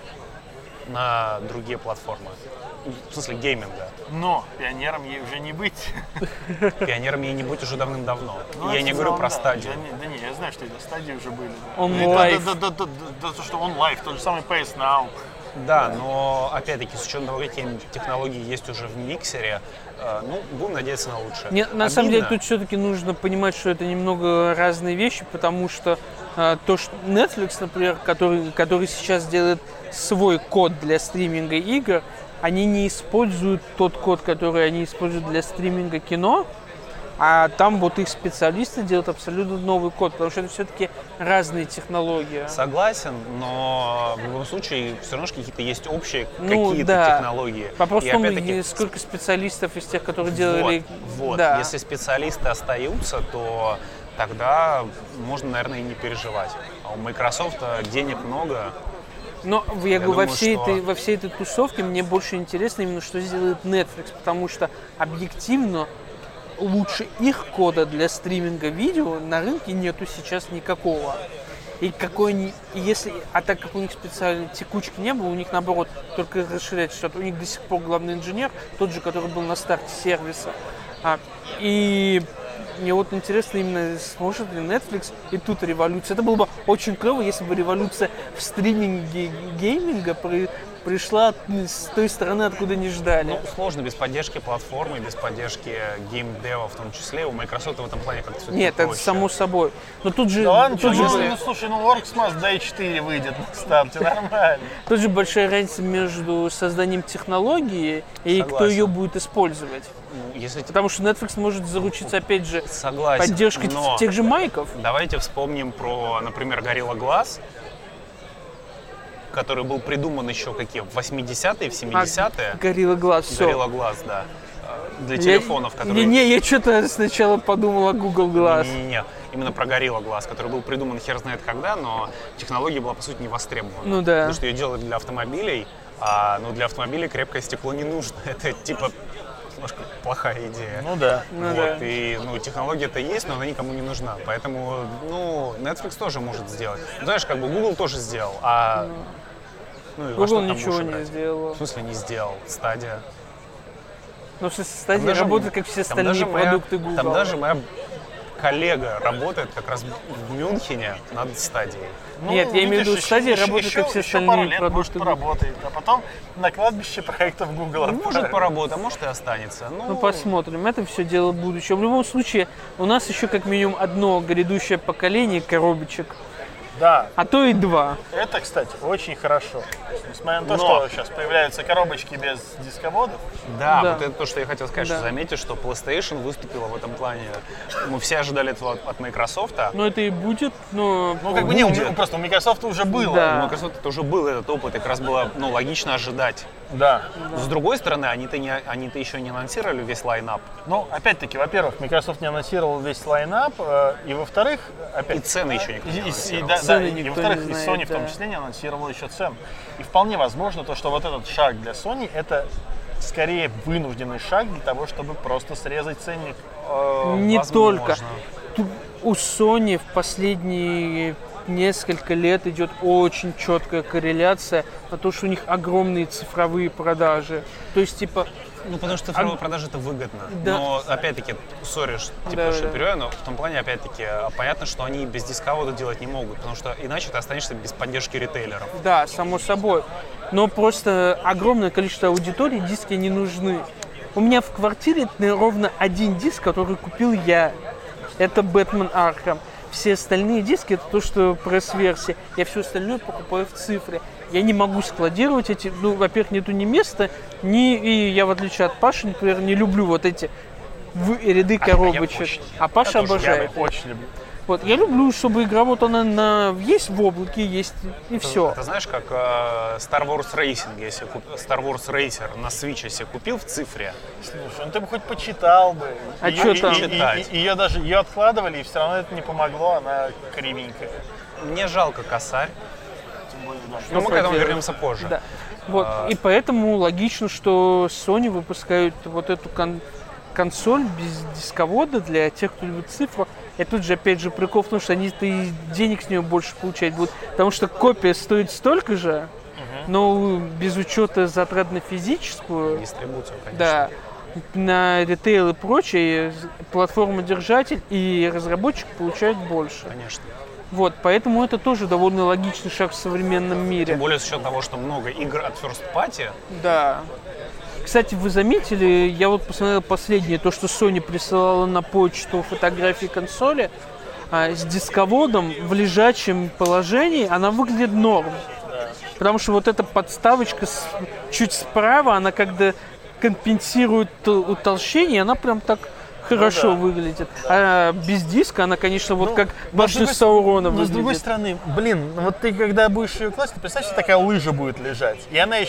на другие платформы. В смысле, гейминга. Но пионером ей уже не быть. Пионерами ей не быть уже давным-давно. Ну, Я не в говорю целом, про да. стадию. Да не, я знаю, что и до стадии уже были. Он Да, лайв. Да, то, что он лайв, тот же самый PS Now. Да, но опять-таки, с учетом того, какие технологии есть уже в миксере, будем надеяться на лучшее. Нет, на самом деле Обидно. тут все-таки нужно понимать, что это немного разные вещи, потому что то, что Netflix, например, который сейчас делает свой код для стриминга игр, они не используют тот код, который они используют для стриминга кино, а там вот их специалисты делают абсолютно новый код, потому что это все-таки разные технологии. Согласен, но в любом случае все равно какие-то есть общие какие-то да. технологии. Вопрос И в том, опять-таки, сколько специалистов из тех, которые делали... Вот. Да. Если специалисты остаются, то тогда можно, наверное, и не переживать. А у Microsoft денег много. Но я говорю, думаю, во всей этой тусовке мне больше интересно именно, что сделает Netflix, потому что объективно лучше их кода для стриминга видео на рынке нету сейчас никакого. А так как у них специальной текучки не было, у них наоборот только расширять что-то. У них до сих пор главный инженер, тот же, который был на старте сервиса. И мне вот интересно именно, сможет ли Netflix и тут революция. Это было бы очень клево, если бы революция в стриминге гейминга пришла с той стороны, откуда не ждали. Сложно без поддержки платформы, без поддержки геймдева в том числе. У Microsoft в этом плане как-то все Нет, это само собой. Но тут же, Да ладно, тут же WorksMass D4 выйдет на старте, нормально. тут же большая разница между созданием технологии и кто Согласен. ее будет использовать. Если Потому что Netflix может заручиться, опять же, согласен, поддержкой но тех же майков. давайте вспомним про, например, Gorilla Glass, который был придуман еще в 80-е, в 70-е. Gorilla Glass, все. Gorilla Glass, да. Для телефонов, которые... Я что-то сначала подумал о Google Glass. Не-не-не, именно про Gorilla Glass, который был придуман хер знает когда, но технология была, по сути, не востребована. Ну да. Потому что ее делали для автомобилей, но для автомобилей крепкое стекло не нужно. Это, типа, немножко плохая идея. Ну да. Ну да. И, технология-то есть, но она никому не нужна. Поэтому, Netflix тоже может сделать. Знаешь, Google тоже сделал, и во Google что там ничего будешь не играть? сделала. В смысле не сделал? Стадия. Но в стадии Даже- работает, как все там остальные даже моя- продукты Google. Там даже моя коллега работает как раз в Мюнхене над стадией. Нет, я имею в виду, видишь, Stadia еще- работает, как все еще остальные пару лет, может, продукты. поработает, а потом на кладбище проектов Google Может отправят. поработать, а может и останется. Ну, посмотрим. Это все дело будущего. В любом случае, у нас еще как минимум одно грядущее поколение коробочек, Да, а то и два. это, кстати, очень хорошо. То есть, несмотря на то, Но- что сейчас появляются коробочки без дисководов, Да, Да. вот это то, что я хотел сказать, Да. что заметьте, что PlayStation выступила в этом плане. Мы все ожидали этого от Microsoft. Но это и будет, но... просто у Microsoft уже было. Да. У Microsoft это уже был этот опыт, и как раз было логично ожидать. Да. С другой стороны, они-то еще не анонсировали весь лайнап. Ну, опять-таки, во-первых, Microsoft не анонсировал весь лайнап, и во-вторых, опять... И цены еще никто не анонсировал. Цены и никто во-вторых, не и знает, Sony в том да. числе не анонсировала еще цен. И вполне возможно, то, что вот этот шаг для Sony, это скорее вынужденный шаг для того, чтобы просто срезать ценник. Не Возможно. только. Тут у Sony в последние несколько лет идет очень четкая корреляция на то, что у них огромные цифровые продажи. То есть, типа, Ну, потому что цифровые продажи это выгодно. Да. Но, опять-таки, сори, Да, что да. перебиваю, но в том плане, опять-таки, понятно, что они без дисковода делать не могут, потому что иначе ты останешься без поддержки ритейлеров. да, само собой. Но просто огромное количество аудиторий диски не нужны. У меня в квартире ровно один диск, который купил я. Это Бэтмен Арkham. Все остальные диски это то, что пресс-версия. Я все остальное покупаю в цифре. Я не могу складировать эти. Ну, во-первых, нету ни места, и я, в отличие от Паши, например, не люблю вот эти ряды коробочек. очень. А Паша Я обожает. очень люблю. Вот, я люблю, чтобы игра вот она есть в облаке, есть и все. Это знаешь, как Star Wars Racing, если Star Wars Racer на Switch если купил в цифре, Слушай, ну ты бы хоть почитал бы. А чё там? Ее даже ее откладывали, и все равно это не помогло, она кривенькая. мне жалко косарь. Тем более, да. Но мы к этому поделать. вернемся позже. Да. Вот, и поэтому логично, что Sony выпускают вот эту консоль без дисковода для тех, кто любит цифру. И тут же, опять же, прикол в том, что они-то и денег с нее больше получать будут, потому что копия стоит столько же, но без учета затрат на физическую, Дистрибуцию, конечно. да, на ритейл и прочее, платформодержатель и разработчик получают больше. Конечно. Вот, поэтому это тоже довольно логичный шаг в современном мире. Тем более с учетом того, что много игр от First Party. Да. Кстати, вы заметили, я вот посмотрел последнее, то, что Sony присылала на почту фотографии консоли с дисководом в лежачем положении, она выглядит норм. Потому что вот эта подставочка чуть справа, она когда компенсирует утолщение, она прям так хорошо выглядит. А без диска она, конечно, вот как башня Саурона Но с другой выглядит. стороны, блин, ну вот ты когда будешь ее класть, ты представь, что такая лыжа будет лежать. И она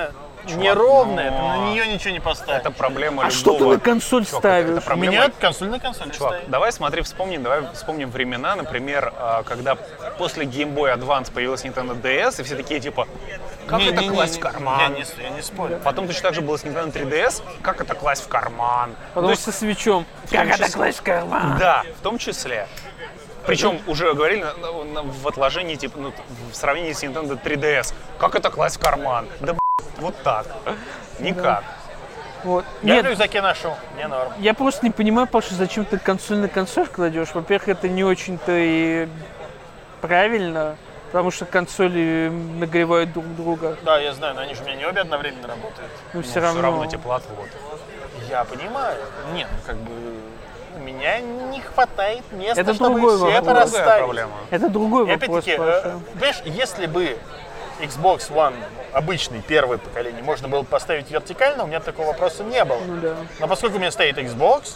неровная, ты на нее ничего не поставишь. Это проблема А любого... что ты на консоль Чувак, ставишь? это У проблема... меня консоль на консоли Чувак, стоит. давай вспомним времена, например, когда после Game Boy Advance появилась Nintendo DS, и все такие типа, как это класть в карман? Я не спорю. Потом точно так же было с Nintendo 3DS, как это класть в карман? Потому что со свечом. Как это класть в карман? Да, в том числе. Причем уже говорили в отложении, типа, в сравнении с Nintendo 3DS. Как это класть в карман? Да, вот так. Никак. Вот. Я Нет, в рюкзаке ношу, мне норм. я просто не понимаю, Паша, зачем ты консоль на консоль кладешь. Во-первых, это не очень-то и правильно, потому что консоли нагревают друг друга. Да, я знаю, но они же у меня не обе одновременно работают. Но все Все равно. равно теплоотвод. Я понимаю. Нет, ну как бы у меня не хватает места, Это чтобы другой все это вопрос. Другая расставить. проблема. Это другой И вопрос, опять-таки, Паша. понимаешь, если бы Xbox One обычный, первое поколение, можно было поставить вертикально, у меня такого вопроса не было. Ну да. Но поскольку у меня стоит Xbox,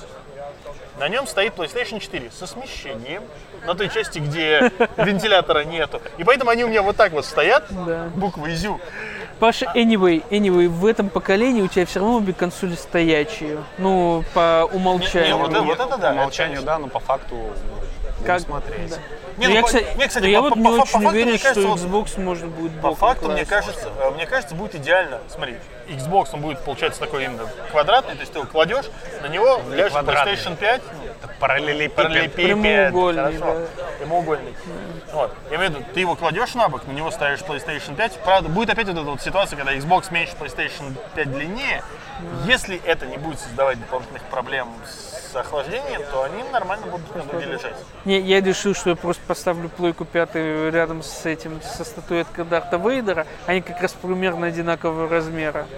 на нем стоит PlayStation 4 со смещением на той части, где вентилятора нету. И поэтому они у меня вот так вот стоят, Да. буквой «Зю». Паша, anyway, в этом поколении у тебя все равно обе консоли стоячие. Ну, по умолчанию. Не, вот это да. По умолчанию, да, но по факту Как- будем смотреть. да. Не, Но ну, я, по- кстати, не, кстати, но я по- вот по- не по очень факту, уверен, мне кажется, что вот Xbox можно будет По боком факту, мне класть. кажется, будет идеально. Смотри, Xbox, он будет, получается, такой именно квадратный, то есть ты его кладешь, на него ляжет квадратный. PlayStation 5, Это параллелепипед. Прямоугольный, хорошо, прямоугольный. Вот. Я имею в виду, ты его кладешь на бок, на него ставишь PlayStation 5. Правда, будет опять вот эта вот ситуация, когда Xbox меньше, PlayStation 5 длиннее. Если это не будет создавать дополнительных проблем с охлаждением, то они нормально будут на груди лежать. Не, я решил, что я просто поставлю плойку 5 рядом с этим, со статуэткой Дарта Вейдера. Они как раз примерно одинакового размера.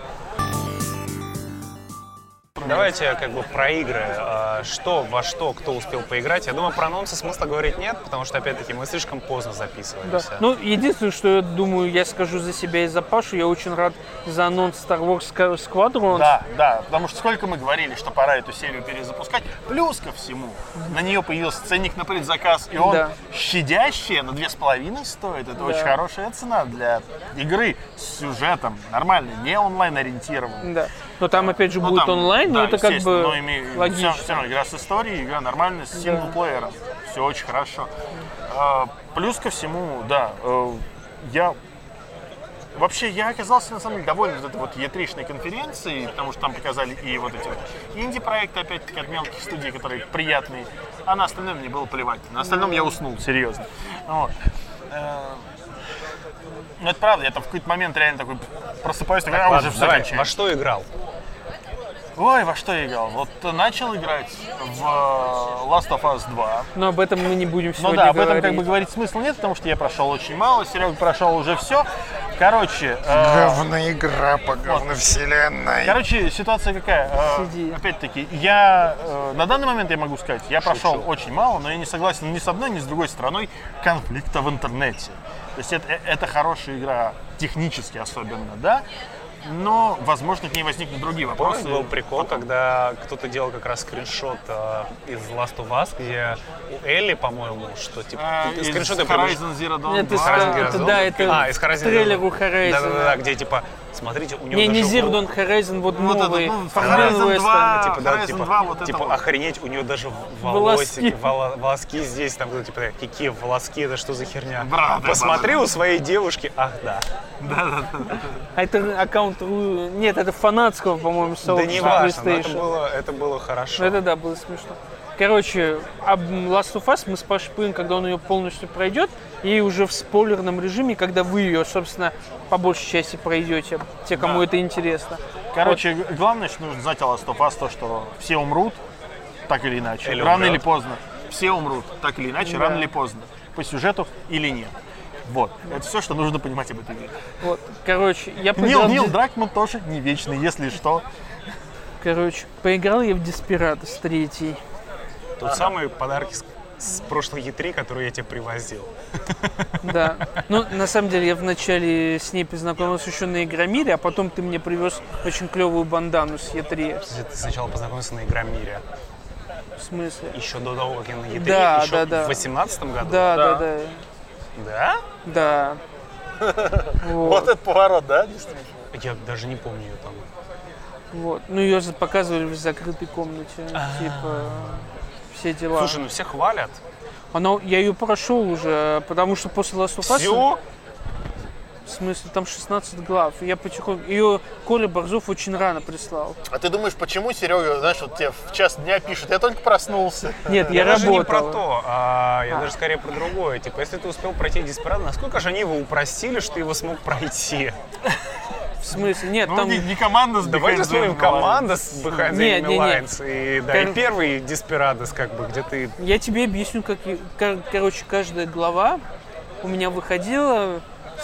Давайте как бы про игры. Во что кто успел поиграть. Я думаю, про анонсы смысла говорить нет, потому что, опять-таки, мы слишком поздно Да. записываемся. Ну, единственное, что я думаю, я скажу за себя и за Пашу, я очень рад за анонс Star Wars Squadron. Да, потому что сколько мы говорили, что пора эту серию перезапускать. Плюс ко всему, на нее появился ценник на предзаказ, и он Да. щадящий, на 2,5 стоит. Это очень хорошая цена для игры с сюжетом, нормальный, не онлайн-ориентированный. Да. Но там опять же Ну, будет там, онлайн, но да, это как естественно, бы но логично. все равно игра с историей, игра нормальная, с синглплеером. Все очень хорошо. Плюс ко всему, да, я Вообще, я оказался, на самом деле, доволен вот этой вот E3-шной конференцией, потому что там показали и вот эти вот инди-проекты, опять-таки, от мелких студий, которые приятные, а на остальном мне было плевать. На остальном я уснул, серьезно. Вот. Ну, это правда, я там в какой-то момент реально такой просыпаюсь, такой, уже все кончается. Во что играл? Ой, во что я играл? Вот начал играть в Last of Us 2. Но об этом мы не будем сегодня Ну да, об говорить. этом как бы говорить смысла нет, потому что я прошел очень мало, Серега прошел уже все. Короче... Говная игра по говновселенной. Короче, ситуация какая? Сиди. Опять-таки, я на данный момент я могу сказать, я прошел очень мало, но я не согласен ни с одной, ни с другой стороной конфликта в интернете. То есть это хорошая игра, технически особенно, да? Но, возможно, к ней возникнут другие вопросы. Помнишь, был прикол, когда кто-то делал как раз скриншот из Last of Us, где у Элли, по-моему, что типа Из скриншоты Horizon Zero Dawn Нет, 2. это из Horizon трейлер у Zero. Horizon. Да-да-да, где типа, смотрите, у него Не даже Zero Dawn Horizon, вот Вот новый. этот, ну, Forbidden Horizon West. 2. типа, да, Horizon 2, вот это типа вот. охренеть, у нее даже Волоски. волоски здесь, там, типа, какие волоски, это что за херня? Брат, Посмотри у своей девушки, ах да. А это аккаунт... Нет, это фанатского, по-моему, Да сообщества не важно, но PlayStation. это было хорошо. Это да, было смешно. Короче, об Last of Us мы с Пашей поговорим, когда он ее полностью пройдет, и уже в спойлерном режиме, когда вы ее, собственно, по большей части пройдете, те, кому это интересно. Короче, главное, что нужно знать о Last of Us, то, что все умрут, так или иначе, Или рано умрет. или поздно. Все умрут, так или иначе, рано или поздно. По сюжету или нет. Вот. Это все, что нужно понимать об этой игре. Вот, короче, я поиграл... Нил Дракман тоже не вечный, если что. Короче, поиграл я в Desperados 3. Тут самые подарки с прошлой E3, которые я тебе привозил. Да. Ну, на самом деле, я вначале с ней познакомился еще на Игромире, а потом ты мне привез очень клевую бандану с E3. Ты сначала познакомился на Игромире. В смысле? Еще до того, как я на E3, Да, еще да. в 2018 году? Да. Да? Да. Вот этот поворот, да, действительно? Я даже не помню ее там. Вот. Ну, ее показывали в закрытой комнате. Типа, все дела. Слушай, ну все хвалят. Я ее прошел уже, потому что после Last of Us... Все? В смысле, там 16 глав. Я потихоньку... Ее Коля Борзов очень рано прислал. А ты думаешь, почему Серега, знаешь, вот тебе в час дня пишет, я только проснулся. Нет, я даже не работал. про то, я даже скорее про другое. Типа, если ты успел пройти Desperado, насколько же они его упростили, что ты его смог пройти? В смысле? Нет, Ну, там... не команда с Давайте Behind вспомним the Lines. команда с Behind the Не. Lines. И, да, и первый Desperados, как бы, где ты... Я тебе объясню, как... Короче, каждая глава у меня выходила...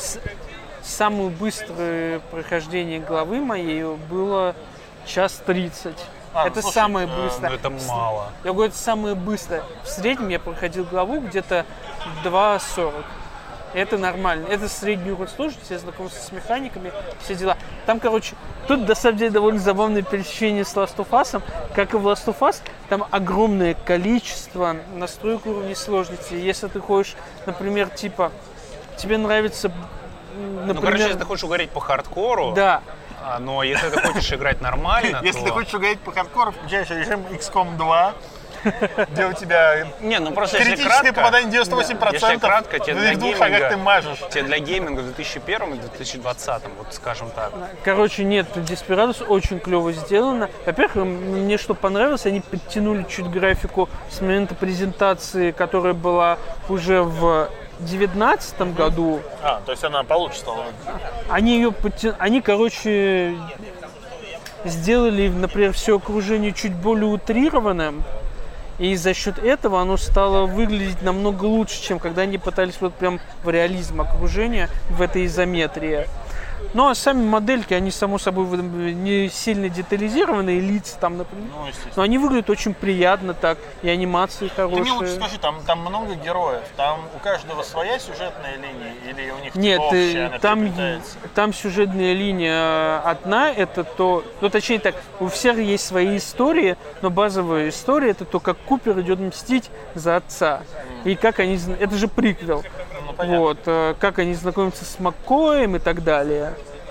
Самое быстрое прохождение главы моей было 1:30. Это слушай, самое Ну, быстрое. это мало. Я говорю, это самое быстрое. В среднем я проходил главу где-то 2:40. Это нормально. Это средний уровень сложности, я знакомился с механиками, все дела. Там, короче, тут, на самом деле, довольно забавное пересечение с Last of Us. Как и в Last of Us, там огромное количество настроек уровней сложности. Если ты хочешь, например, типа, тебе нравится, например... Ну, короче, если ты хочешь угореть по хардкору, Да. но если ты хочешь играть нормально, Если то... ты хочешь угодить по хардкору, включаешь режим XCOM 2, где у тебя Не, ну просто если критическое кратко, попадание 98%, если кратко, тебе на для двух шагах гейминга, ты мажешь. тебе для гейминга в 2001 и 2020, вот скажем так. Короче, нет, Desperados очень клево сделано. Во-первых, мне что понравилось, они подтянули чуть графику с момента презентации, которая была уже в 2019 году. То есть она получше стала. Они, короче, сделали, например, все окружение чуть более утрированным. И за счет этого оно стало выглядеть намного лучше, чем когда они пытались вот прям в реализм окружения, в этой изометрии. Ну, а сами модельки, они, само собой, не сильно детализированные, лица там, например. Ну, естественно. Но они выглядят очень приятно так, и анимации Ты хорошие. мне лучше скажи, там много героев, там у каждого своя сюжетная линия, или у них Нет, общая, она там переплетается? сюжетная линия одна, это то... Ну, точнее так, у всех есть свои истории, но базовая история это то, как Купер идет мстить за отца. И как они... Это же приквел. Ну, понятно. Вот, как они знакомятся с Маккоем и так далее.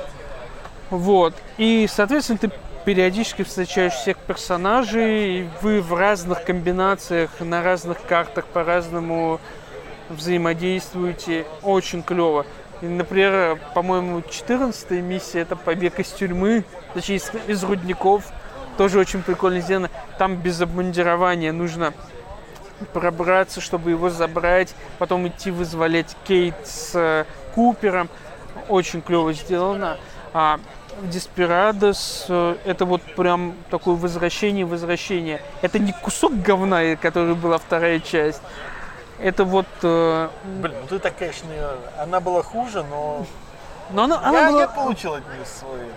Вот. И, соответственно, ты периодически встречаешь всех персонажей, и вы в разных комбинациях, на разных картах по-разному взаимодействуете. Очень клево. И, например, по-моему, 14-я миссия — это побег из тюрьмы, точнее, из рудников. Тоже очень прикольно сделано. Там без обмундирования нужно пробраться, чтобы его забрать, потом идти вызволять Кейт с Купером. Очень клево сделано. А в Деспирадос это вот прям такое возвращение. Это не кусок говна, который была вторая часть. Это вот... Блин, ну ты так, конечно, она была хуже, но она была... я получил от нее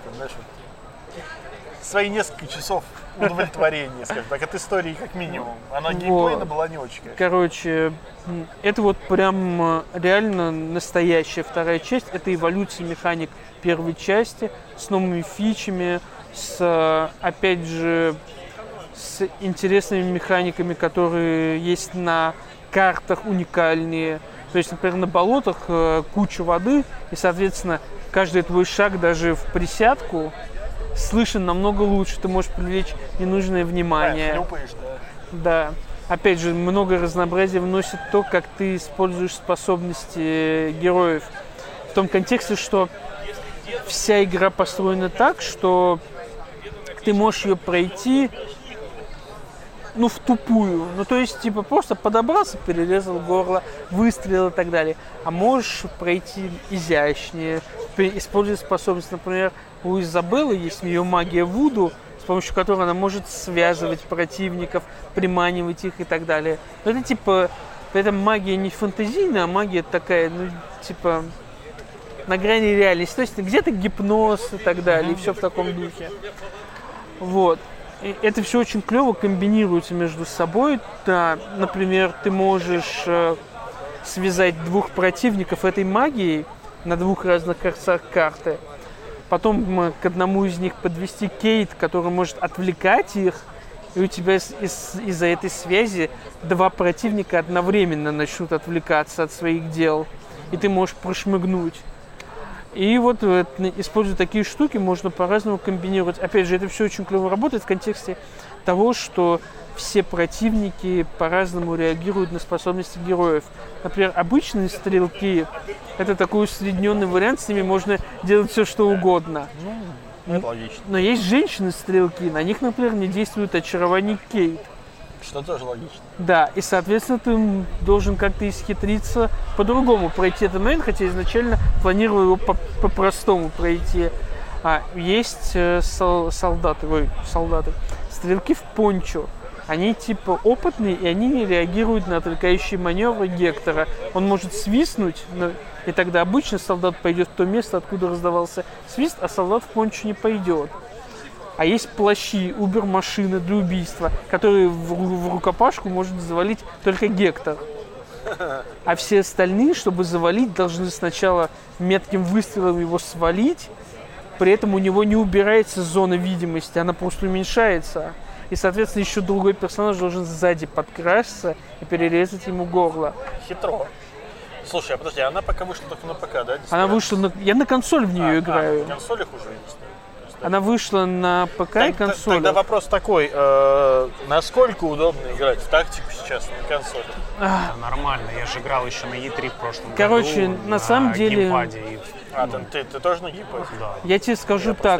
свои несколько часов удовлетворения, скажем так, от истории как минимум. Она геймплейно была не очень, конечно. Короче, это вот прям реально настоящая вторая часть. Это эволюция механик первой части с новыми фичами, опять же, с интересными механиками, которые есть на картах уникальные. То есть, например, на болотах куча воды, и, соответственно, каждый твой шаг даже в присядку слышен намного лучше. Ты можешь привлечь ненужное внимание. Хлюпаешь, да. Опять же, много разнообразия вносит то, как ты используешь способности героев. В том контексте, что вся игра построена так, что ты можешь ее пройти в тупую. То есть, типа, просто подобрался, перерезал горло, выстрелил и так далее. А можешь пройти изящнее, используя способность. Например, у Изабеллы есть ее магия Вуду, с помощью которой она может связывать противников, приманивать их и так далее. Но это, типа, это магия не фантазийная, а магия такая, типа, на грани реальности. То есть, где-то гипноз и так далее, и все в таком духе. Вот. И это все очень клево комбинируется между собой. Да, например, ты можешь связать двух противников этой магией на двух разных концах карты. Потом к одному из них подвести Кейт, который может отвлекать их. И у тебя из-за этой связи два противника одновременно начнут отвлекаться от своих дел. И ты можешь прошмыгнуть. И вот, используя такие штуки, можно по-разному комбинировать. Опять же, это все очень клево работает в контексте того, что все противники по-разному реагируют на способности героев. Например, обычные стрелки — это такой усредненный вариант, с ними можно делать все, что угодно. Это логично. Но есть женщины-стрелки, на них, например, не действует очарование Кейт. Что тоже логично. Да, и, соответственно, ты должен как-то исхитриться по-другому пройти этот момент, хотя изначально планировал его по-простому пройти. Есть солдаты, стрелки в пончо. Они типа опытные, и они не реагируют на отвлекающие маневры Гектора. Он может свистнуть, и тогда обычно солдат пойдет в то место, откуда раздавался свист, а солдат в пончо не пойдет. А есть плащи, убер-машины для убийства, которые в рукопашку может завалить только Гектор. А все остальные, чтобы завалить, должны сначала метким выстрелом его свалить. При этом у него не убирается зона видимости, она просто уменьшается. И, соответственно, еще другой персонаж должен сзади подкрасться и перерезать ему горло. Хитро. Слушай, а подожди, она пока вышла только на ПК, да? Она вышла я на консоль в нее играю. На консолях уже есть. Она вышла на ПК и консоли. Тогда вопрос такой, насколько удобно играть в тактику сейчас на консоли? Нормально, я же играл еще на E3 в прошлом году. На самом деле... геймпаде. Ты тоже на геймпаде? Да. Я тебе скажу так...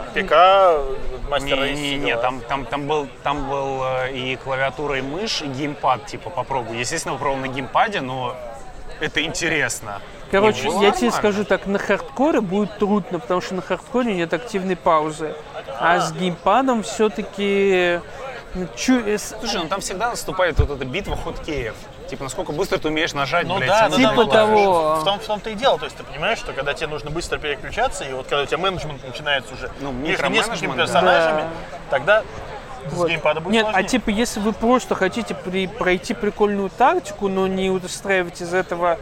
ПК, мастер рейс. Не, там был и клавиатура, и мышь, и геймпад, типа, попробуй. Естественно, попробовал на геймпаде, но это интересно. Короче, я тебе скажу так, на хардкоре будет трудно, потому что на хардкоре нет активной паузы. А с геймпадом все-таки... Слушай, там всегда наступает вот эта битва хоткеев. Типа, насколько быстро ты умеешь нажать, блядь. Типа того. В том-то и дело. То есть ты понимаешь, что когда тебе нужно быстро переключаться, и вот когда у тебя менеджмент начинается уже между несколькими персонажами, тогда с геймпада будет сложнее. А типа, если вы просто хотите пройти прикольную тактику, но не устраивать из этого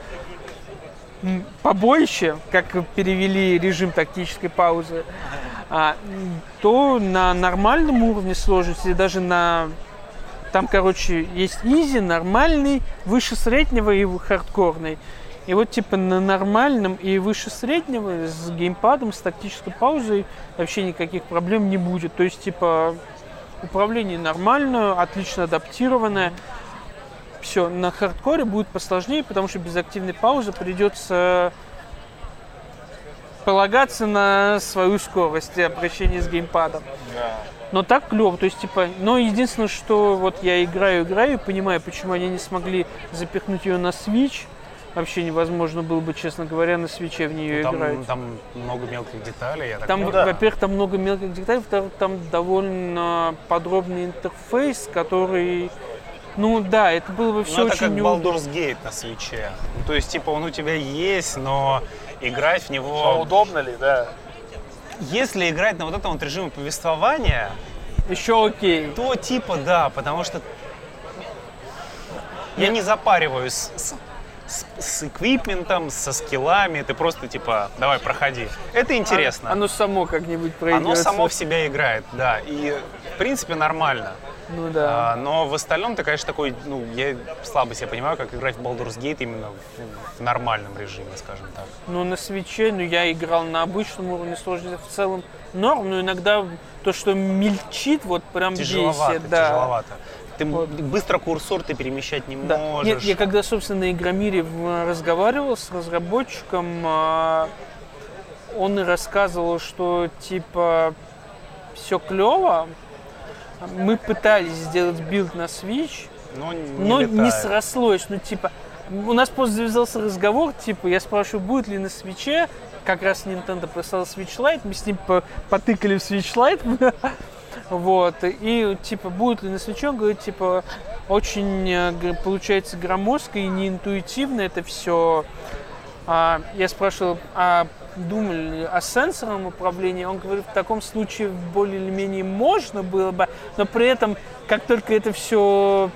побоище, как перевели режим тактической паузы, то на нормальном уровне сложности, даже на... Там, короче, есть изи, нормальный, выше среднего и хардкорный. И вот, типа, на нормальном и выше среднего с геймпадом, с тактической паузой вообще никаких проблем не будет. То есть, типа, управление нормальное, отлично адаптированное. Все, на хардкоре будет посложнее, потому что без активной паузы придется полагаться на свою скорость и обращение с геймпадом. Да. Но так клево, то есть, типа, но единственное, что вот я играю и понимаю, почему они не смогли запихнуть ее на Switch. Вообще невозможно было бы, честно говоря, на свитче в нее играть. Там много мелких деталей, я так Там, понимаю. во-первых, там много мелких деталей, во-вторых, там довольно подробный интерфейс, который... Ну да, это было бы все это очень как неудобно. Baldur's Gate на свитче. Ну, то есть, типа, он у тебя есть, но играть в него... А удобно ли, да? Если играть на вот этом вот режиме повествования, Еще окей. то типа да, потому что я не запариваюсь с эквипментом, со скиллами, ты просто типа, давай, проходи. Это интересно. Оно само как-нибудь пройдет. Оно само в себя играет, да, и в принципе нормально. Ну да. Но в остальном ты, конечно, такой, ну, я слабо себя понимаю, как играть в Baldur's Gate именно в нормальном режиме, скажем так. Ну, на свитче, я играл на обычном уровне сложности в целом норм, но иногда то, что мельчит, вот прям Тяжеловато, бесит, да. тяжеловато. Ты быстро курсор ты перемещать не Да. можешь. Нет, я когда, собственно, на Игромире разговаривал с разработчиком, он и рассказывал, что, типа, все клево. Мы пытались сделать билд на Switch, но не летает. срослось. Ну, типа, у нас просто завязался разговор, типа, я спрашиваю, будет ли на Switch'е, как раз Nintendo прислал Switch Lite, мы с ним потыкали в Switch Lite, вот, и, типа, будет ли на Switch'е, он говорит, типа, очень, получается, громоздко и неинтуитивно это все. Я спрашивал, думали о сенсорном управлении, он говорит, в таком случае более или менее можно было бы, но при этом, как только это все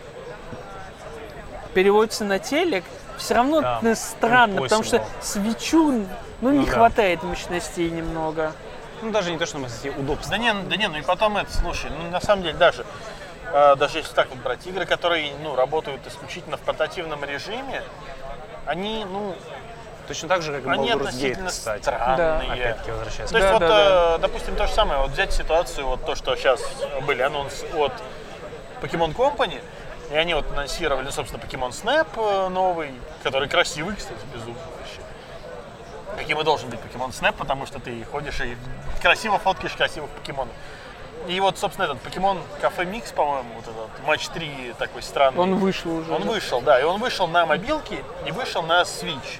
переводится на телек, все равно Да, странно, потому что impossible. свечу, не да. хватает мощностей немного. Ну, даже не то, что мы удобства. Да не, ну и потом это, слушай, ну на самом деле даже если так вот брать, игры, которые, работают исключительно в портативном режиме, они, Точно так же, как и они Baldur's Gate, относительно кстати. странные. Опять-таки возвращаясь. То есть Да. допустим, то же самое, вот взять ситуацию, вот то, что сейчас были анонсы от Pokemon Company, и они вот анонсировали, собственно, Pokemon Snap новый, который красивый, кстати, безумно вообще. Каким и должен быть Pokemon Snap, потому что ты ходишь и красиво фоткаешь красивых покемонов. И вот, собственно, этот Pokemon Cafe Mix, по-моему, вот этот матч 3 такой странный. Он вышел уже. Он вышел, да, и он вышел на мобилке и вышел на Switch.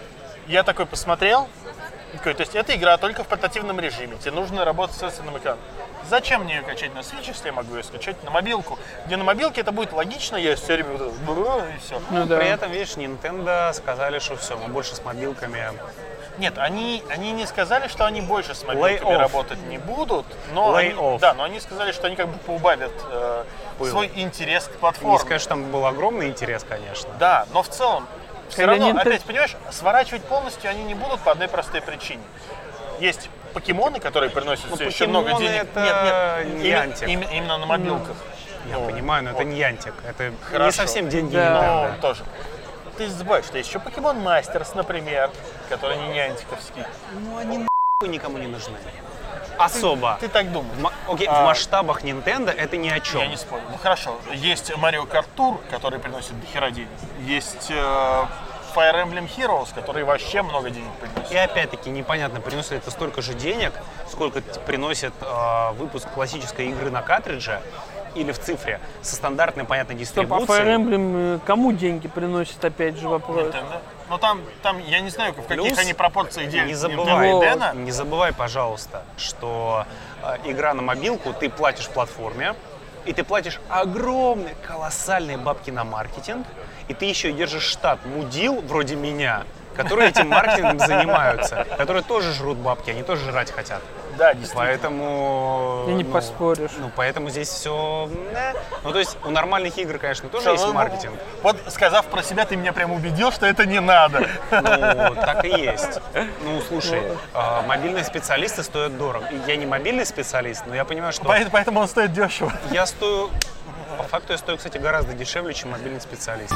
Я такой посмотрел, то есть эта игра только в портативном режиме, тебе нужно работать с сенсорным экраном. Зачем мне ее качать на Switch, если я могу ее скачать на мобилку? Где на мобилке это будет логично, я все время вот это, и все. Ну да. При этом, видишь, Nintendo сказали, что все, мы больше с мобилками. Нет, они не сказали, что они больше с мобилками Lay off. работать не будут, но Lay они, off. да, но они сказали, что они как бы поубавят свой интерес к платформе. Не сказать, что там был огромный интерес, конечно. Да, но в целом, все Когда равно, Nintendo- опять, понимаешь, сворачивать полностью они не будут по одной простой причине. Есть покемоны, которые приносят все еще много покемоны денег. это Нет, ньянтик. именно на мобилках. Я понимаю, но это не янтик. Это не Хорошо. совсем деньги Да. Ну, Nintendo. тоже. Ты забываешь, что есть еще Pokemon Masters, например, который не нянтиковский. Ну, они нахуй никому не нужны. Особо. Ты так думаешь? Окей, в масштабах Nintendo это ни о чем. Я не спорю. Ну хорошо, есть Mario Kart Tour, который приносит дохера денег. Есть Fire Emblem Heroes, который вообще много денег приносит. И опять-таки непонятно, приносит ли это столько же денег, сколько приносит выпуск классической игры на картридже или в цифре со стандартной, понятной Стоп, а дистрибуцией. Fire Emblem кому деньги приносит, опять же вопрос. Nintendo. Но там, я не знаю, в каких Плюс они пропорциях делят не Nintendo забывай, и Dena. не забывай, пожалуйста, что игра на мобилку, ты платишь платформе, и ты платишь огромные, колоссальные бабки на маркетинг, и ты еще и держишь штат мудил, вроде меня, которые этим маркетингом занимаются, которые тоже жрут бабки, они тоже жрать хотят. Да, действительно. Поэтому... И не поспоришь. Поэтому здесь все... Ну, то есть у нормальных игр, конечно, тоже есть маркетинг. Вот, сказав про себя, ты меня прям убедил, что это не надо. Ну, так и есть. Ну, слушай, мобильные специалисты стоят дорого. Я не мобильный специалист, но я понимаю, что Поэтому он стоит дешево. я стою... По факту я стою, кстати, гораздо дешевле, чем мобильный специалист.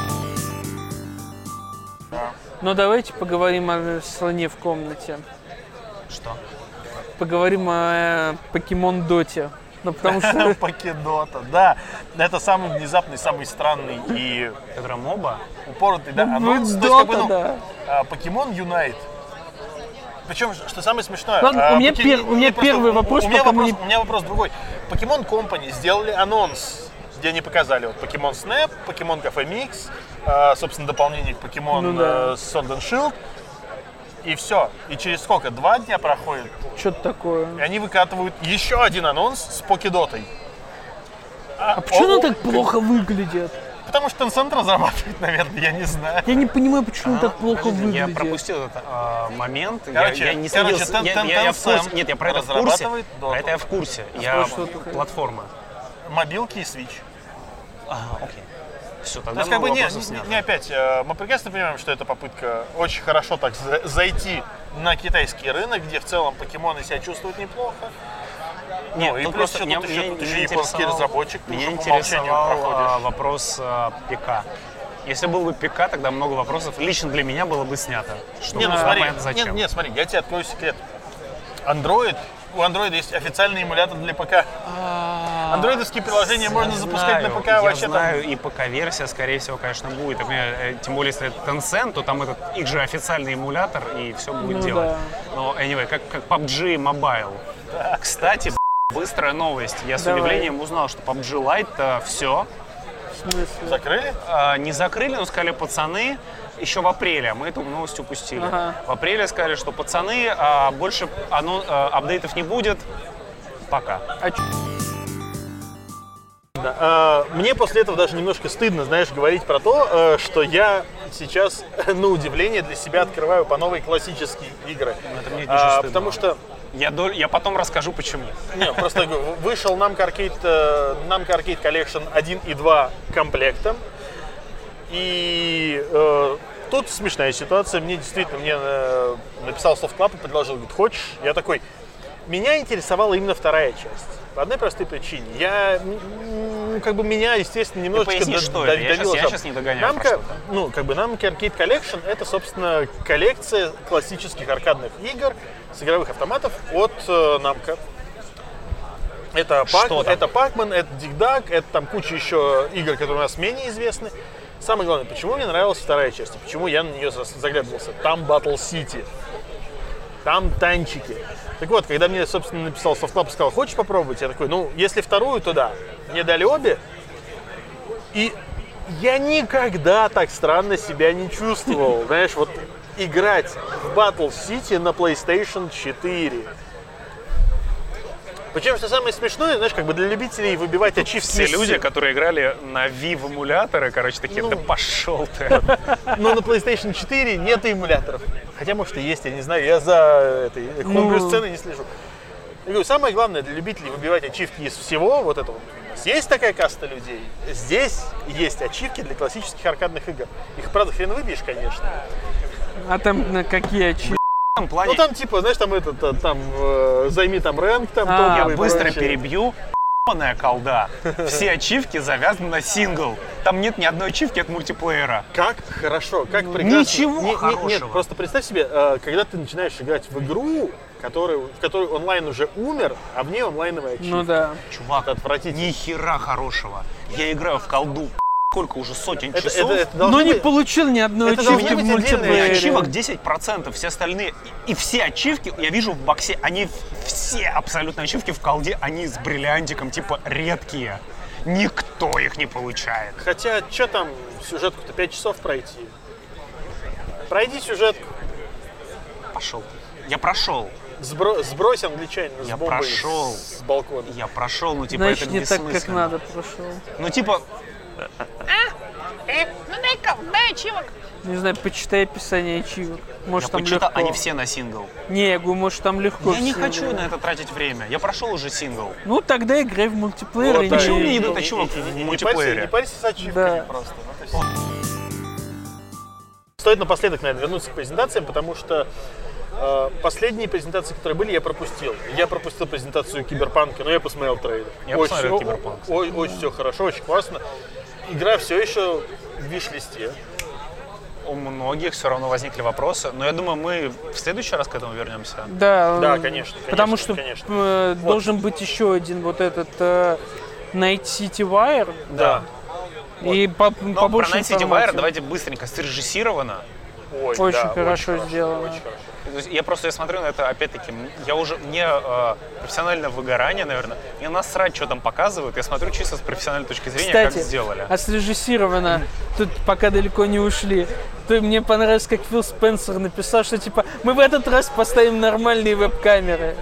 Но давайте поговорим о слоне в комнате. Что? Поговорим о Покемон Доте. Ну, потому что... Покедота, да. Это самый внезапный, самый странный и Который моба? упоротый, да, Ну, анонс. То есть, Дота, да. Покемон Unite. Причем, что самое смешное... Ладно, у меня первый вопрос, у меня пока мы вопрос, у меня вопрос другой. Pokemon Company сделали анонс, где они показали вот Pokemon Snap, Pokemon Cafe Mix, собственно, дополнение к Pokemon Sword and Shield. И все. И через сколько? 2 дня проходит. Что-то такое. И они выкатывают еще один анонс с Покедотой. А почему оно так плохо выглядит? Потому что Tencent разрабатывает, наверное, я не знаю. Я не понимаю, почему оно так плохо выглядит. Я пропустил этот момент. Короче, я не следил. Я в курсе. Нет, я про это в курсе. разрабатывает Dota. Про это я в курсе. Я что ты платформа. Мобилки и Switch. Окей. Все, То тогда есть, как бы, много вопросов снято. не опять, мы прекрасно понимаем, что это попытка очень хорошо так зайти на китайский рынок, где в целом покемоны себя чувствуют неплохо. Нет, Ну, и тут плюс просто еще, тут еще японский разработчик, ты меня уже по умолчанию интересовал проходишь. вопрос ПК. Если был бы ПК, тогда много вопросов лично для меня было бы снято. Что Не, ну смотри, понятно, зачем. нет, смотри, я тебе открою секрет. У Android есть официальный эмулятор для ПК. Андроидовские приложения можно запускать на ПК вообще Я знаю, и ПК-версия, скорее всего, конечно, будет. Тем более, если это Tencent, то там их же официальный эмулятор, и все будет делать. да. Но, anyway, как PUBG Mobile. Кстати, быстрая новость. Я с Давай. удивлением узнал, что PUBG Lite все. В смысле? Закрыли? Не закрыли, но сказали, пацаны, еще в апреле, мы эту новость упустили. Ага. В апреле сказали, что пацаны, больше апдейтов не будет. Пока. Мне после этого даже немножко стыдно, знаешь, говорить про то, что я сейчас, на удивление, для себя открываю по новой классические игры. Это мне ничего стыдного. Потому что Я потом расскажу, почему. Не, просто вышел Namco Arcade Collection 1 и 2 комплектом. И тут смешная ситуация. Мне написал Soft Club и предложил, говорит, хочешь? Я такой, меня интересовала именно вторая часть. По одной простой причине. Меня, естественно, немножечко поясни, что это? Я сейчас не догоняю про что-то. Namco Arcade Collection — это, собственно, коллекция классических аркадных игр с игровых автоматов от Namco. Это Pac-Man, это Dig Dug, это там куча еще игр, которые у нас менее известны. Самое главное, почему мне нравилась вторая часть, и почему я на нее заглядывался. Там Battle City, там танчики. Так вот, когда мне, собственно, написал Soft Club и сказал, хочешь попробовать? Я такой, если вторую, то да. Мне дали обе. И я никогда так странно себя не чувствовал. Знаешь, вот играть в Battle City на PlayStation 4. Причем, что самое смешное, знаешь, для любителей выбивать ачивки. Все люди, которые играли на Vive эмуляторы, такие, да пошел ты. Но на PlayStation 4 нет эмуляторов. Хотя, может, и есть, я не знаю, я за этой хоумбрю-сценой не слежу. Я говорю, самое главное для любителей выбивать ачивки из всего вот этого. Есть такая каста людей, здесь есть ачивки для классических аркадных игр. Их, правда, хрен выбьешь, конечно. А там на какие ачивки? Плане... там типа, знаешь, займи там рэнк, Я быстро перебью. Ебаная колда. Все ачивки завязаны на сингл. Там нет ни одной ачивки от мультиплеера. Как хорошо, как прекрасно. Ничего хорошего. Нет, просто представь себе, когда ты начинаешь играть в игру, в которой онлайн уже умер, а в ней онлайновая ачивка. Ну да. Чувак, это отвратительно. Ни хера хорошего. Я играю в колду сколько уже сотен часов. Но не получил ни одной ачивки в мультиплеере. Ачивок 10%, все остальные. И все ачивки, я вижу в боксе, они все абсолютно ачивки в колде, они с бриллиантиком, типа редкие. Никто их не получает. Хотя, что там сюжетку-то 5 часов пройти? Пройди сюжетку. Пошел. Я прошел. Сбрось англичанина с бомбой прошел. С балкона. Я прошел, ну типа Значит, это не так, бессмысленно. как надо прошел. Ну типа... дай ачивок. Не знаю, почитай описание ачивок. Может, Я там почитал, легко. они все на сингл. Не, я говорю, может, там легко. Я не все хочу было. на это тратить время. Я прошел уже сингл. Ну, тогда играй в мультиплеер. Вот, и да. Почему мне не не... дают ачивок в Не мультиплеере? парься с ачивками Да. просто. Вот и всё. Стоит напоследок, наверное, вернуться к презентациям, потому что последние презентации, которые были, я пропустил. Я пропустил презентацию Киберпанка, но я посмотрел трейлер. Я посмотрел Киберпанк. Очень все хорошо, очень классно. Игра все еще в виш-листе. У многих все равно возникли вопросы, но я думаю, мы в следующий раз к этому вернемся. Да, Да, конечно. Потому что конечно. должен быть еще один вот этот Night City Wire. Да. И Но про побольше Night City Wire информации. давайте быстренько, срежиссировано. Очень хорошо сделано. То есть я просто смотрю на это, опять-таки, мне профессиональное выгорание, наверное, мне насрать, что там показывают, я смотрю чисто с профессиональной точки зрения, Кстати, как сделали. а срежиссировано, тут пока далеко не ушли, то мне понравилось, как Фил Спенсер написал, что типа мы в этот раз поставим нормальные веб-камеры.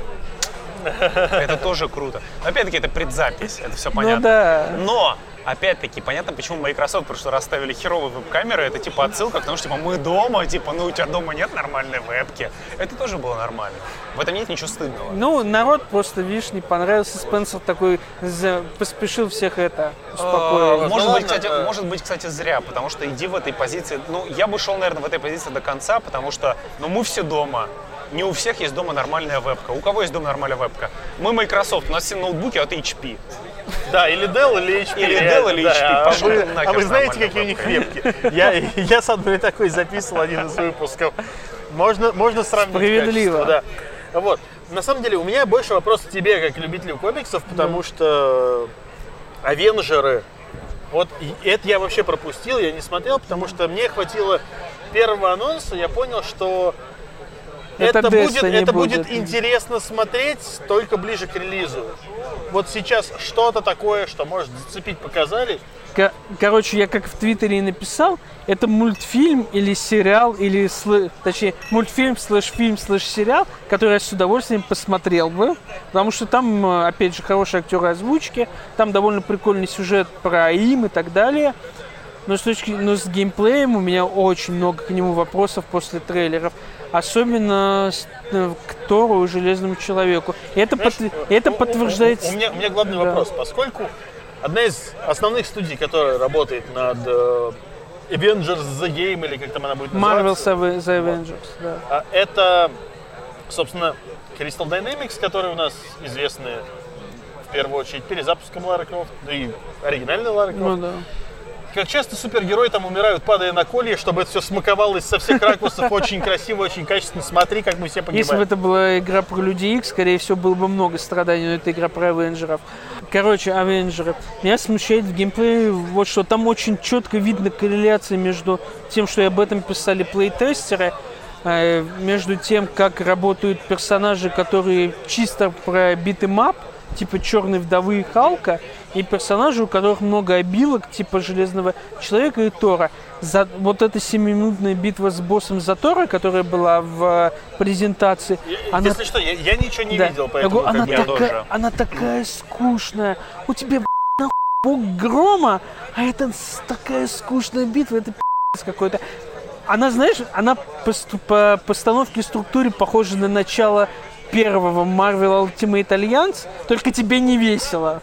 Это тоже круто. Но опять-таки это предзапись, это все понятно. Ну да. Но, опять-таки, понятно, почему Microsoft просто расставили херовые веб-камеры. Это типа отсылка к тому, что типа мы дома, типа, ну у тебя дома нет нормальной вебки. Это тоже было нормально. В этом нет ничего стыдного. Ну, народ просто, видишь, не понравился. Спенсер такой поспешил всех это успокоить. Может быть, кстати, зря, потому что иди в этой позиции. Ну, я бы шел, наверное, в этой позиции до конца, потому что, ну, мы все дома. Не у всех есть дома нормальная вебка. У кого есть дома нормальная вебка? Мы Microsoft, у нас все ноутбуки, а ты HP. Да, или Dell, или HP. Или Dell, или HP. Пошел ты нахер. А вы знаете, какие у них вебки? Я с одной такой записывал один из выпусков. Можно сравнить. Справедливо. Да. Вот. На самом деле, у меня больше вопрос к тебе, как любителю комиксов, потому что Авенджеры, вот это я вообще пропустил, я не смотрел, потому что мне хватило первого анонса, я понял, что это будет интересно смотреть только ближе к релизу. Вот сейчас что-то такое, что может зацепить, показали. Короче, я как в Твиттере и написал, это мультфильм или сериал, или, точнее, мультфильм, /фильм, /сериал, который я с удовольствием посмотрел бы, потому что там, опять же, хорошие актеры озвучки, там довольно прикольный сюжет про им и так далее. Но с геймплеем у меня очень много к нему вопросов после трейлеров. Особенно к Тору и Железному Человеку. Это подтверждается... У меня главный вопрос. Поскольку одна из основных студий, которая работает над Avengers The Game, или как там она будет называться... Marvel's The Avengers, да. Это, собственно, Crystal Dynamics, которые у нас известны в первую очередь перезапуском Лары Крофт, да и оригинальной Лары Крофт. Ну да. Как часто супергерои там умирают, падая на колье, чтобы это все смаковалось со всех ракурсов очень красиво, очень качественно. Смотри, как мы все погибаем. Если бы это была игра про Людей Икс, скорее всего, было бы много страданий, но это игра про Авенджеров. Короче, Авенджеры. Меня смущает в геймплее вот что. Там очень четко видно корреляция между тем, что и об этом писали плейтестеры, между тем, как работают персонажи, которые чисто про битэмап, типа Черной Вдовы и Халка, и персонажи, у которых много обилок, типа Железного Человека и Тора. Вот эта 7-минутная битва с боссом за Тора, которая была в презентации... Если что, я ничего не видел, поэтому... Она такая скучная. У тебя, бог грома, а это такая скучная битва, это какой-то... Она, знаешь, она по постановке и структуре похожа на начало первого Marvel Ultimate Alliance, только тебе не весело.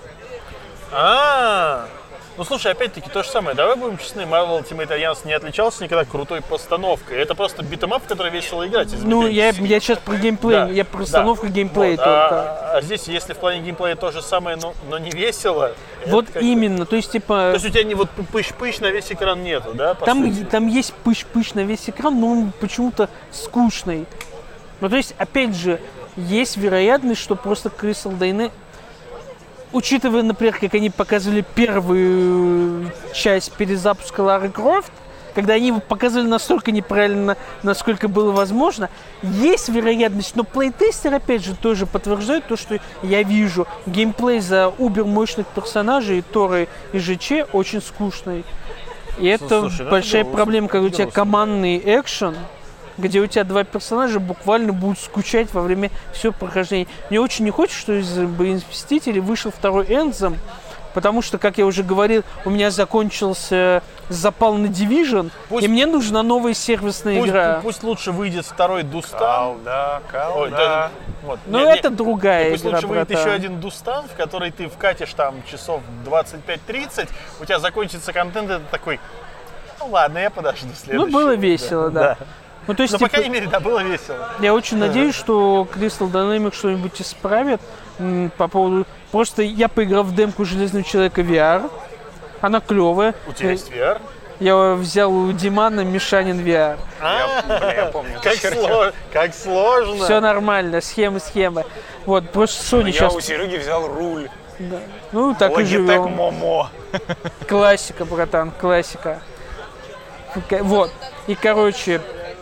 Ну слушай, опять-таки то же самое. Давай будем честны, Marvel Ultimate Alliance не отличался никогда крутой постановкой. Это просто битэмап, в который весело играть. Ну, я сейчас про геймплей, да, я про постановку геймплея вот, только. А здесь, если в плане геймплея то же самое, но не весело. Вот именно, то есть типа... То есть у тебя не вот пыщ-пыщ на весь экран нету, да? Там есть пыщ-пыщ на весь экран, но он почему-то скучный. Ну, то есть, опять же, есть вероятность, что просто Crystal Dynamics, учитывая, например, как они показывали первую часть перезапуска Лары Крофт, когда они его показывали настолько неправильно, насколько было возможно, есть вероятность, но плейтестер, опять же, тоже подтверждает то, что я вижу. Геймплей за убер мощных персонажей, Тора и ЖЧ, очень скучный. И это большая проблема, когда у тебя командный экшен, где у тебя два персонажа буквально будут скучать во время всего прохождения. Мне очень не хочется, что из «Мстителей» вышел второй Anthem, потому что, как я уже говорил, у меня закончился запал на Division, и мне нужна новая сервисная игра. Пусть лучше выйдет второй Дустан. Колда. Но это другая игра. Пусть лучше выйдет еще один Дустан, в который ты вкатишь там часов 25-30, у тебя закончится контент, это такой, ну ладно, я подожду следующий. Ну, было весело, да. Ну, то есть, по крайней мере, да, было весело. Я очень надеюсь, что Crystal Dynamics что-нибудь исправит по поводу... Просто я поиграл в демку Железного Человека VR. Она клевая. У тебя есть VR? Я взял у Димана Мишанин VR. Я помню. Как сложно. Все нормально, схемы. Вот, просто Sony сейчас... Я у Сереги взял руль. Да. Ну, так и живем. Logitech Momo. Классика, братан, классика. Вот. И, короче,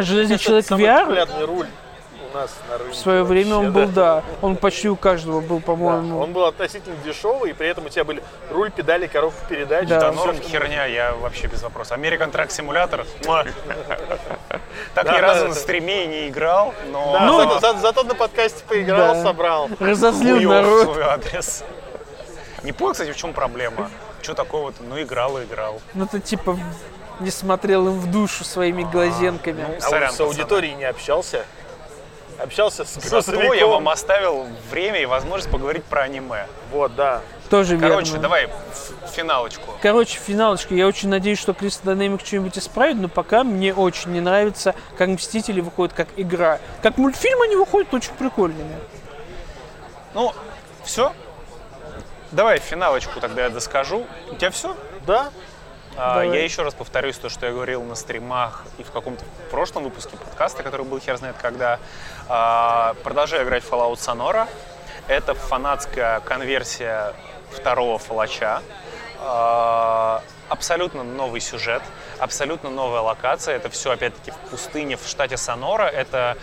Железный человек Самый VR популярный руль у нас на рынке. в свое время он вообще, был, да. Он почти у каждого был, Да, по-моему. он был относительно дешевый, и при этом у тебя были руль, педали, коробка передач. Да. Да, там норм всё, что херня, я вообще без вопросов. American Truck Simulator. Так Да, ни да, разу это- на стриме и не играл, но Да, Ну, зато на подкасте поиграл, да. собрал. Разозлил хуёв в народ. свой адрес. Не понял, кстати, в чем проблема. Что такого-то? Ну, играл и играл. Ну ты типа не смотрел им в душу своими глазенками. Ну, А сорян, он с аудиторией не общался? Общался с Зато я грузовиком. вам оставил время и возможность поговорить про аниме. Вот, да. Тоже Короче, верно. давай финалочку. Короче, финалочка. Я очень надеюсь, что Crystal Dynamics что-нибудь исправит, но пока мне очень не нравится, как Мстители выходят как игра. Как мультфильм они выходят очень прикольными. Ну, все. Давай финалочку тогда я доскажу. У тебя все? Да? Давай. Я еще раз повторюсь то, что я говорил на стримах и в каком-то прошлом выпуске подкаста, который был хер знает когда. Продолжаю играть в Fallout Sonora. Это фанатская конверсия второго Фалача. Абсолютно новый сюжет, абсолютно новая локация. Это все, опять-таки, в пустыне в штате Сонора. Это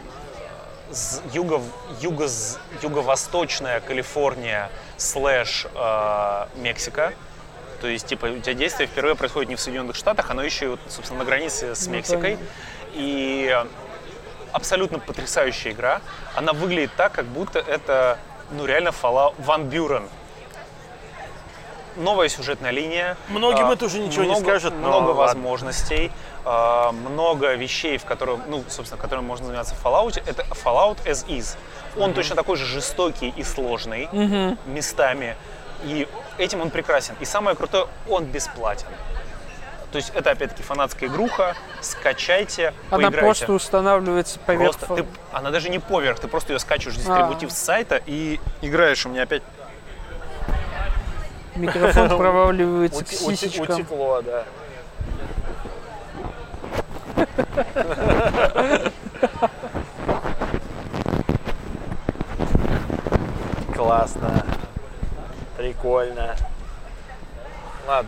юго-восточная Калифорния слэш Мексика. То есть, типа, у тебя действие впервые происходит не в Соединенных Штатах, оно еще, вот, собственно, на границе с Мексикой. И абсолютно потрясающая игра. Она выглядит так, как будто это, ну, реально Fallout Van Buren. Новая сюжетная линия. Многим это уже ничего не скажет, но Много ладно. возможностей, много вещей, в которых, ну, собственно, которыми можно заниматься в Fallout. Это Fallout as is. Он точно такой же жестокий и сложный местами. И этим он прекрасен. И самое крутое, он бесплатен. То есть это, опять-таки, фанатская игруха. Скачайте, Она поиграйте. просто устанавливается поверх. Просто она даже не поверх, ты просто ее скачиваешь дистрибутив с сайта и играешь. У меня опять Микрофон проваливается к Утекло, сисечкам. да. Классно. Прикольно. Ладно.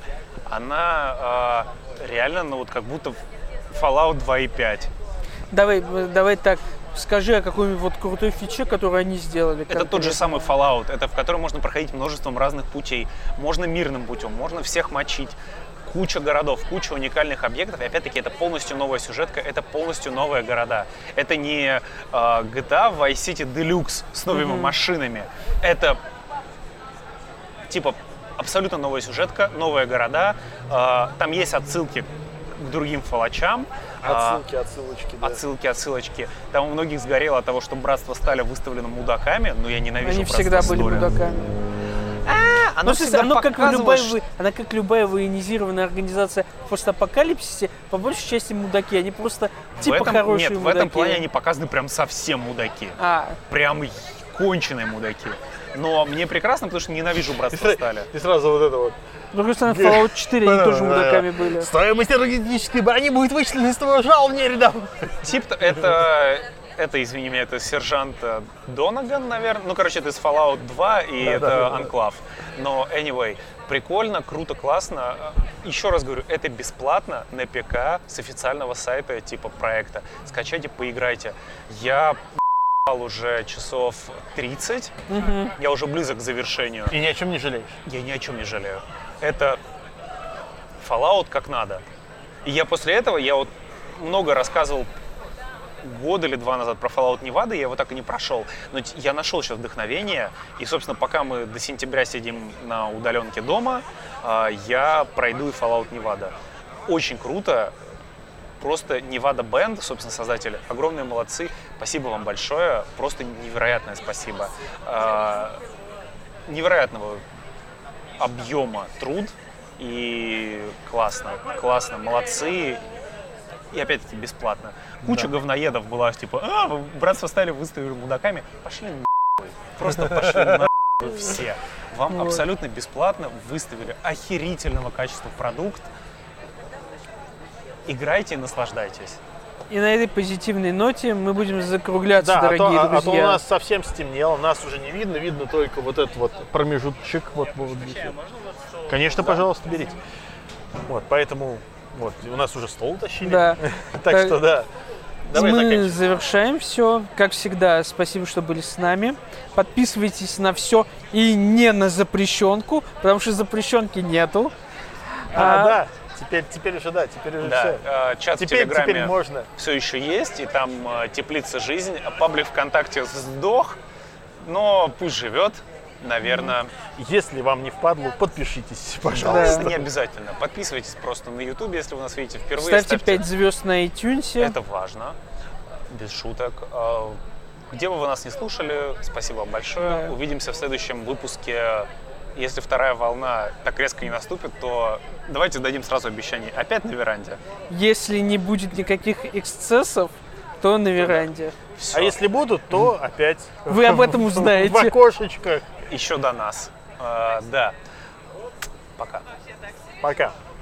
она реально, ну вот как будто Fallout 2.5. Давай так, скажи о какой-нибудь вот крутой фиче, которую они сделали. Это тот же самый Fallout, это в котором можно проходить множеством разных путей. Можно мирным путем, можно всех мочить. Куча городов, куча уникальных объектов. И опять-таки это полностью новая сюжетка, это полностью новые города. Это не GTA Vice City Deluxe с новыми машинами. Это типа абсолютно новая сюжетка, новые города. Там есть отсылки к другим фалачам. Отсылочки, да. Отсылочки. Там у многих сгорело от того, что Братство стали выставлено мудаками, но я ненавижу Они Братство всегда были Столи. мудаками. Оно всегда Оно показывало, как любая военизированная организация в постапокалипсисе, по большей части мудаки. Они просто типа хорошие Нет, мудаки. в этом плане они показаны прям совсем мудаки. Прям конченые мудаки. Но мне прекрасно, потому что ненавижу Братство Стали. И сразу вот это вот. С другой стороны, в Fallout 4 они тоже мудаками были. Стоимость энергетической брони будет вычислена из твоего жалования рядом. Типа это, извини меня, это сержант Донаган, наверное. Ну, короче, это из Fallout 2 и это Анклав. Но, anyway, прикольно, круто, классно. Еще раз говорю, это бесплатно на ПК с официального сайта типа проекта. Скачайте, поиграйте. Я уже часов 30. Я уже близок к завершению. И ни о чем не жалеешь. Я ни о чем не жалею. Это Fallout как надо. И я после этого, я вот много рассказывал год или два назад про Fallout Nevada, я его так и не прошел. Но я нашел сейчас вдохновение. И, собственно, пока мы до сентября сидим на удаленке дома, я пройду и Fallout Nevada. Очень круто. Просто Nevada Band, собственно, создатели, огромные молодцы. Спасибо вам большое. Просто невероятное спасибо. Невероятного объема труд. И классно, молодцы. И опять-таки бесплатно. Куча говноедов была, типа, Братство Стали выставили мудаками. Пошли нахуй. Просто пошли нахуй все. Вам абсолютно бесплатно выставили охерительного качества продукт. Играйте и наслаждайтесь. И на этой позитивной ноте мы будем закругляться, Да, дорогие а то у друзья. нас совсем стемнело, нас уже не видно, видно только вот этот вот промежуточек. Вот здесь. Конечно, пожалуйста, берите. Вот, поэтому Вот, у нас уже стол утащили. Да. Так что да. Давай Мы заканчиваем. завершаем все. Как всегда, спасибо, что были с нами. Подписывайтесь на все и не на запрещенку, потому что запрещенки нету. Да. Теперь уже Да, все. чат в Теперь Телеграме можно. все еще есть, и там теплится жизнь. Паблик ВКонтакте сдох, но пусть живет, наверное. Если вам не впадло, подпишитесь, Да, пожалуйста. это не обязательно. Подписывайтесь просто на YouTube, если вы нас видите впервые. Ставьте 5 звезд на iTunes. Это важно, без шуток. Где бы вы нас не слушали, спасибо вам большое. Да. Увидимся в следующем выпуске. Если вторая волна так резко не наступит, то давайте дадим сразу обещание. Опять на веранде. Если не будет никаких эксцессов, то на веранде. Всё. А если будут, то опять Вы об этом узнаете. в окошечках. Еще до нас. Да. Пока. Пока.